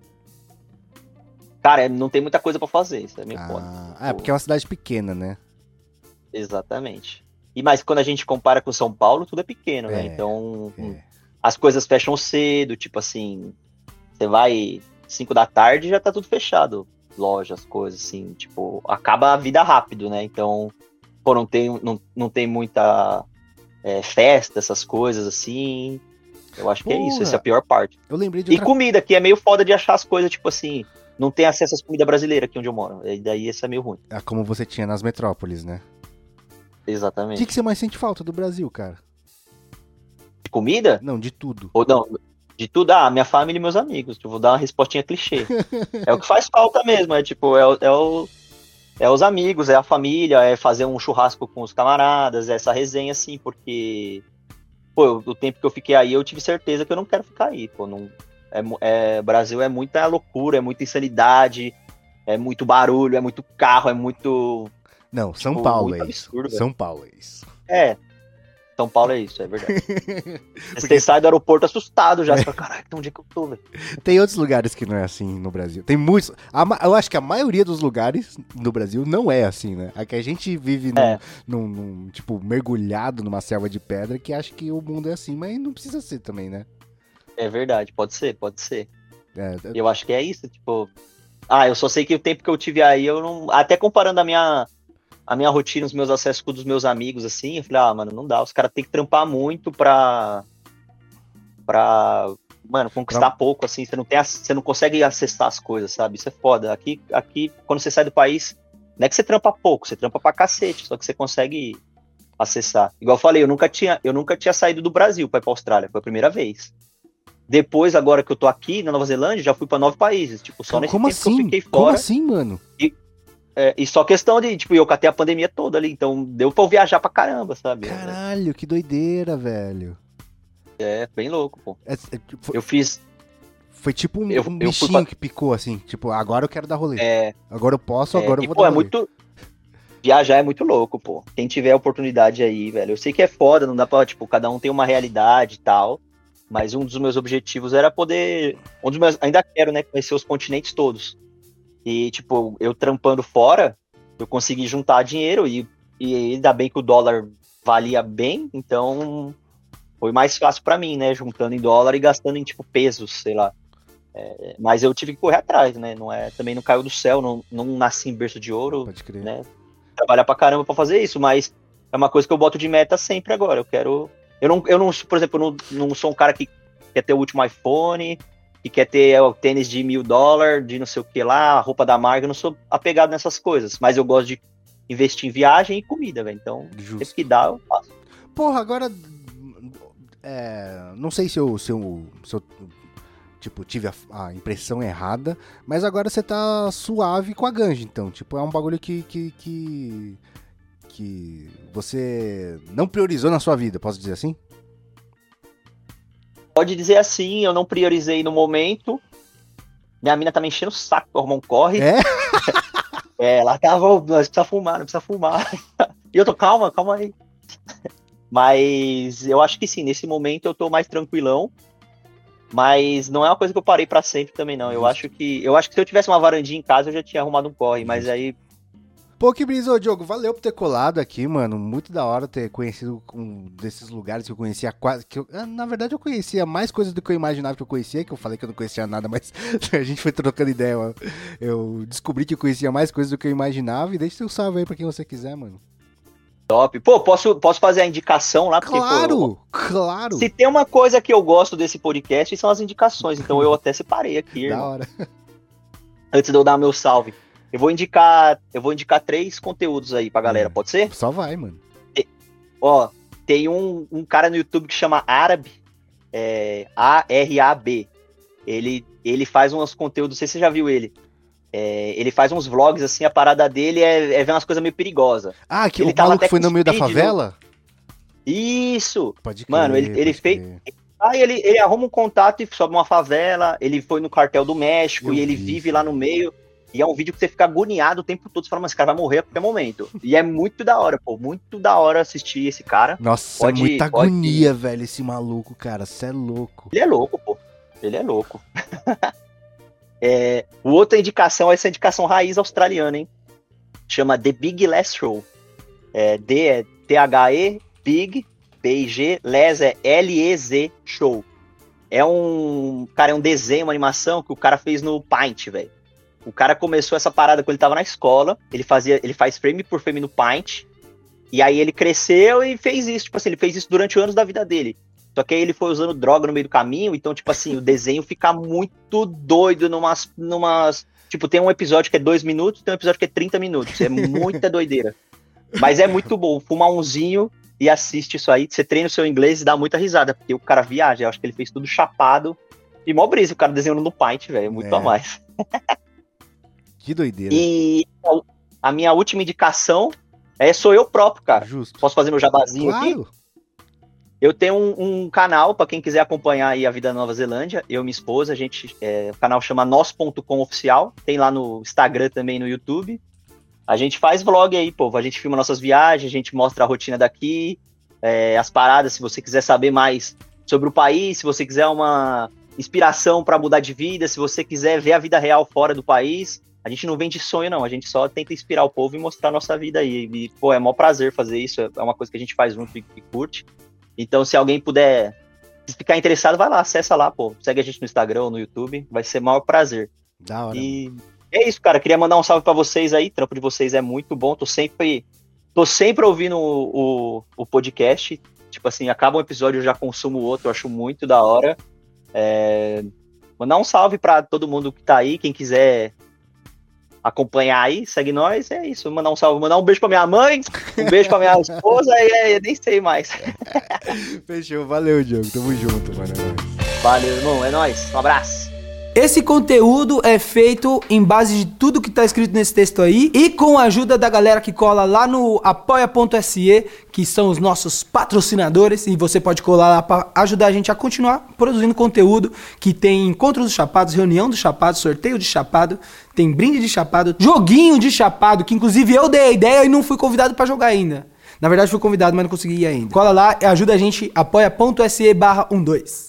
Cara, não tem muita coisa pra fazer. Isso é meio foda. Porque é uma cidade pequena, né? Exatamente. Mas quando a gente compara com São Paulo, tudo é pequeno, né? Então, as coisas fecham cedo. Tipo assim, você vai 5 da tarde já tá tudo fechado. Lojas, coisas assim. Tipo, acaba a vida rápido, né? Então, pô, não tem muita... festa, essas coisas assim. Eu acho que é isso, essa é a pior parte. Eu lembrei de outra... E comida, que é meio foda de achar as coisas, tipo assim, não tem acesso às comidas brasileiras aqui onde eu moro. E daí isso é meio ruim. Como você tinha nas metrópoles, né? Exatamente. O que você mais sente falta do Brasil, cara? De comida? Não, de tudo. Ou não, de tudo? Minha família e meus amigos. Eu vou dar uma respostinha clichê. É o que faz falta mesmo, tipo, é os amigos, é a família, é fazer um churrasco com os camaradas, é essa resenha, assim, porque, pô, o tempo que eu fiquei aí, eu tive certeza que eu não quero ficar aí, pô, não, Brasil é muita loucura, é muita insanidade, é muito barulho, é muito carro, é muito... Não, São Paulo é isso. Absurdo, São Paulo é isso. São Paulo é isso, é verdade. Você sai do aeroporto assustado já. Você fala, caralho, onde é que eu tô, velho? Tem outros lugares que não é assim no Brasil. Tem muitos. Eu acho que a maioria dos lugares no Brasil não é assim, né? Aqui a gente vive num tipo, mergulhado numa selva de pedra que acha que o mundo é assim, mas não precisa ser também, né? É verdade, pode ser. Eu acho que é isso, tipo... eu só sei que o tempo que eu tive aí, eu não... Até comparando a minha rotina, os meus acessos com os dos meus amigos, assim, eu falei, mano, não dá, os caras têm que trampar muito pra mano, conquistar pouco, assim, você não consegue acessar as coisas, sabe? Isso é foda. Aqui, quando você sai do país, não é que você trampa pouco, você trampa pra cacete, só que você consegue acessar. Igual eu falei, eu nunca tinha saído do Brasil pra ir pra Austrália, foi a primeira vez. Depois, agora que eu tô aqui na Nova Zelândia, já fui pra 9 países, tipo, só nesse tempo que eu fiquei fora. Como assim, mano? E só questão de, tipo, eu catei a pandemia toda ali, então deu pra eu viajar pra caramba, sabe? Caralho, que doideira, velho. Bem louco, pô. Eu fiz... Foi tipo um bichinho que picou, assim, tipo, agora eu quero dar rolê. Agora eu posso, agora eu vou dar rolê. Viajar é muito louco, pô. Quem tiver a oportunidade aí, velho. Eu sei que é foda, não dá pra, tipo, cada um tem uma realidade e tal, mas um dos meus objetivos era poder... ainda quero, né, conhecer os continentes todos. E, tipo, eu trampando fora, eu consegui juntar dinheiro e ainda bem que o dólar valia bem, então foi mais fácil pra mim, né? Juntando em dólar e gastando em, tipo, pesos, sei lá. Mas eu tive que correr atrás, né? Também não caiu do céu, não nasci em berço de ouro. Pode crer. Né? Trabalhar pra caramba pra fazer isso, mas é uma coisa que eu boto de meta sempre agora. Eu quero... Eu não, por exemplo, eu não sou um cara que quer ter o último iPhone, que quer ter o tênis de $1.000, de não sei o que lá, a roupa da marca. Eu não sou apegado nessas coisas, mas eu gosto de investir em viagem e comida, velho. Então, sempre que dá, eu faço. Porra, agora... não sei se eu tipo, tive a impressão errada, mas agora você tá suave com a ganja, então. Tipo, é um bagulho que você não priorizou na sua vida, posso dizer assim? Pode dizer assim, eu não priorizei no momento. Minha mina tá me enchendo o saco, o hormônio corre. Ela tava, não precisa fumar. E eu tô, calma aí. Mas eu acho que sim, nesse momento eu tô mais tranquilão. Mas não é uma coisa que eu parei pra sempre também, não. Eu acho que se eu tivesse uma varandinha em casa, eu já tinha arrumado um corre, mas aí... Pô, que brisa, ô Diogo, valeu por ter colado aqui, mano. Muito da hora ter conhecido um desses lugares que eu conhecia quase... na verdade, eu conhecia mais coisas do que eu imaginava que eu conhecia, que eu falei que eu não conhecia nada, mas a gente foi trocando ideia, mano. Eu descobri que eu conhecia mais coisas do que eu imaginava, e deixa seu salve aí pra quem você quiser, mano. Top. Pô, posso fazer a indicação lá? Porque, claro! Se tem uma coisa que eu gosto desse podcast, são as indicações, então eu até separei aqui, da irmão. hora. Antes de eu dar meu salve. Eu vou indicar 3 conteúdos aí pra galera, pode ser? Só vai, mano. tem um cara no YouTube que chama Arab, A-R-A-B. Ele faz uns conteúdos, não sei se você já viu ele. Ele faz uns vlogs, assim, a parada dele é ver umas coisas meio perigosas. Ah, que ele o maluco foi no meio da Speed, favela? Isso! Pode crer, Mano, ele fez... Aí ele arruma um contato e sobe uma favela, ele foi no cartel do México e ele vive lá no meio. E é um vídeo que você fica agoniado o tempo todo. Você fala, mas esse cara vai morrer a qualquer momento. E é muito da hora, pô. Muito da hora assistir esse cara. Nossa, é muita agonia, velho, esse maluco, cara. Você é louco. Ele é louco, pô. Ele é louco. Outra indicação é essa indicação raiz australiana, hein? Chama The Big Les Show. D é T-H-E, Big, B-I-G, Les é L-E-Z Show. É um desenho, uma animação que o cara fez no Paint, velho. O cara começou essa parada quando ele tava na escola, ele faz frame por frame no Paint, e aí ele cresceu e fez isso, tipo assim, ele fez isso durante anos da vida dele. Só que aí ele foi usando droga no meio do caminho, então, tipo assim, o desenho fica muito doido numas... Tipo, tem um episódio que é 2 minutos, tem um episódio que é 30 minutos, é muita doideira. Mas é muito bom, fuma umzinho e assiste isso aí, você treina o seu inglês e dá muita risada, porque o cara viaja, eu acho que ele fez tudo chapado, e mó brisa, o cara desenhando no Paint, velho, muito a mais. Que doideira. E a minha última indicação sou eu próprio, cara. Justo. Posso fazer meu jabazinho aqui? Eu tenho um canal, para quem quiser acompanhar aí a vida da Nova Zelândia, eu e minha esposa, o canal chama nós.com oficial, tem lá no Instagram também, no YouTube. A gente faz vlog aí, povo, a gente filma nossas viagens, a gente mostra a rotina daqui, as paradas, se você quiser saber mais sobre o país, se você quiser uma inspiração para mudar de vida, se você quiser ver a vida real fora do país. A gente não vende sonho, não. A gente só tenta inspirar o povo e mostrar a nossa vida aí. E, pô, é maior prazer fazer isso. É uma coisa que a gente faz junto e curte. Então, se alguém puder ficar interessado, vai lá, acessa lá, pô. Segue a gente no Instagram ou no YouTube. Vai ser o maior prazer. Da hora. E é isso, cara. Queria mandar um salve pra vocês aí. O trampo de vocês é muito bom. Tô sempre ouvindo o podcast. Tipo assim, acaba um episódio, eu já consumo o outro. Eu acho muito da hora. Mandar um salve pra todo mundo que tá aí. Quem quiser acompanhar aí, segue nós, é isso. Mandar um salve, mandar um beijo pra minha mãe, um beijo pra minha esposa, e nem sei mais. Fechou, valeu, Diogo. Tamo junto, mano. Valeu, irmão, é nóis. Um abraço. Esse conteúdo é feito em base de tudo que tá escrito nesse texto aí e com a ajuda da galera que cola lá no apoia.se, que são os nossos patrocinadores, e você pode colar lá para ajudar a gente a continuar produzindo conteúdo, que tem encontros dos chapados, reunião dos chapados, sorteio de chapado, tem brinde de chapado, joguinho de chapado, que inclusive eu dei a ideia e não fui convidado para jogar ainda. Na verdade fui convidado, mas não consegui ir ainda. Cola lá e ajuda a gente, apoia.se/12.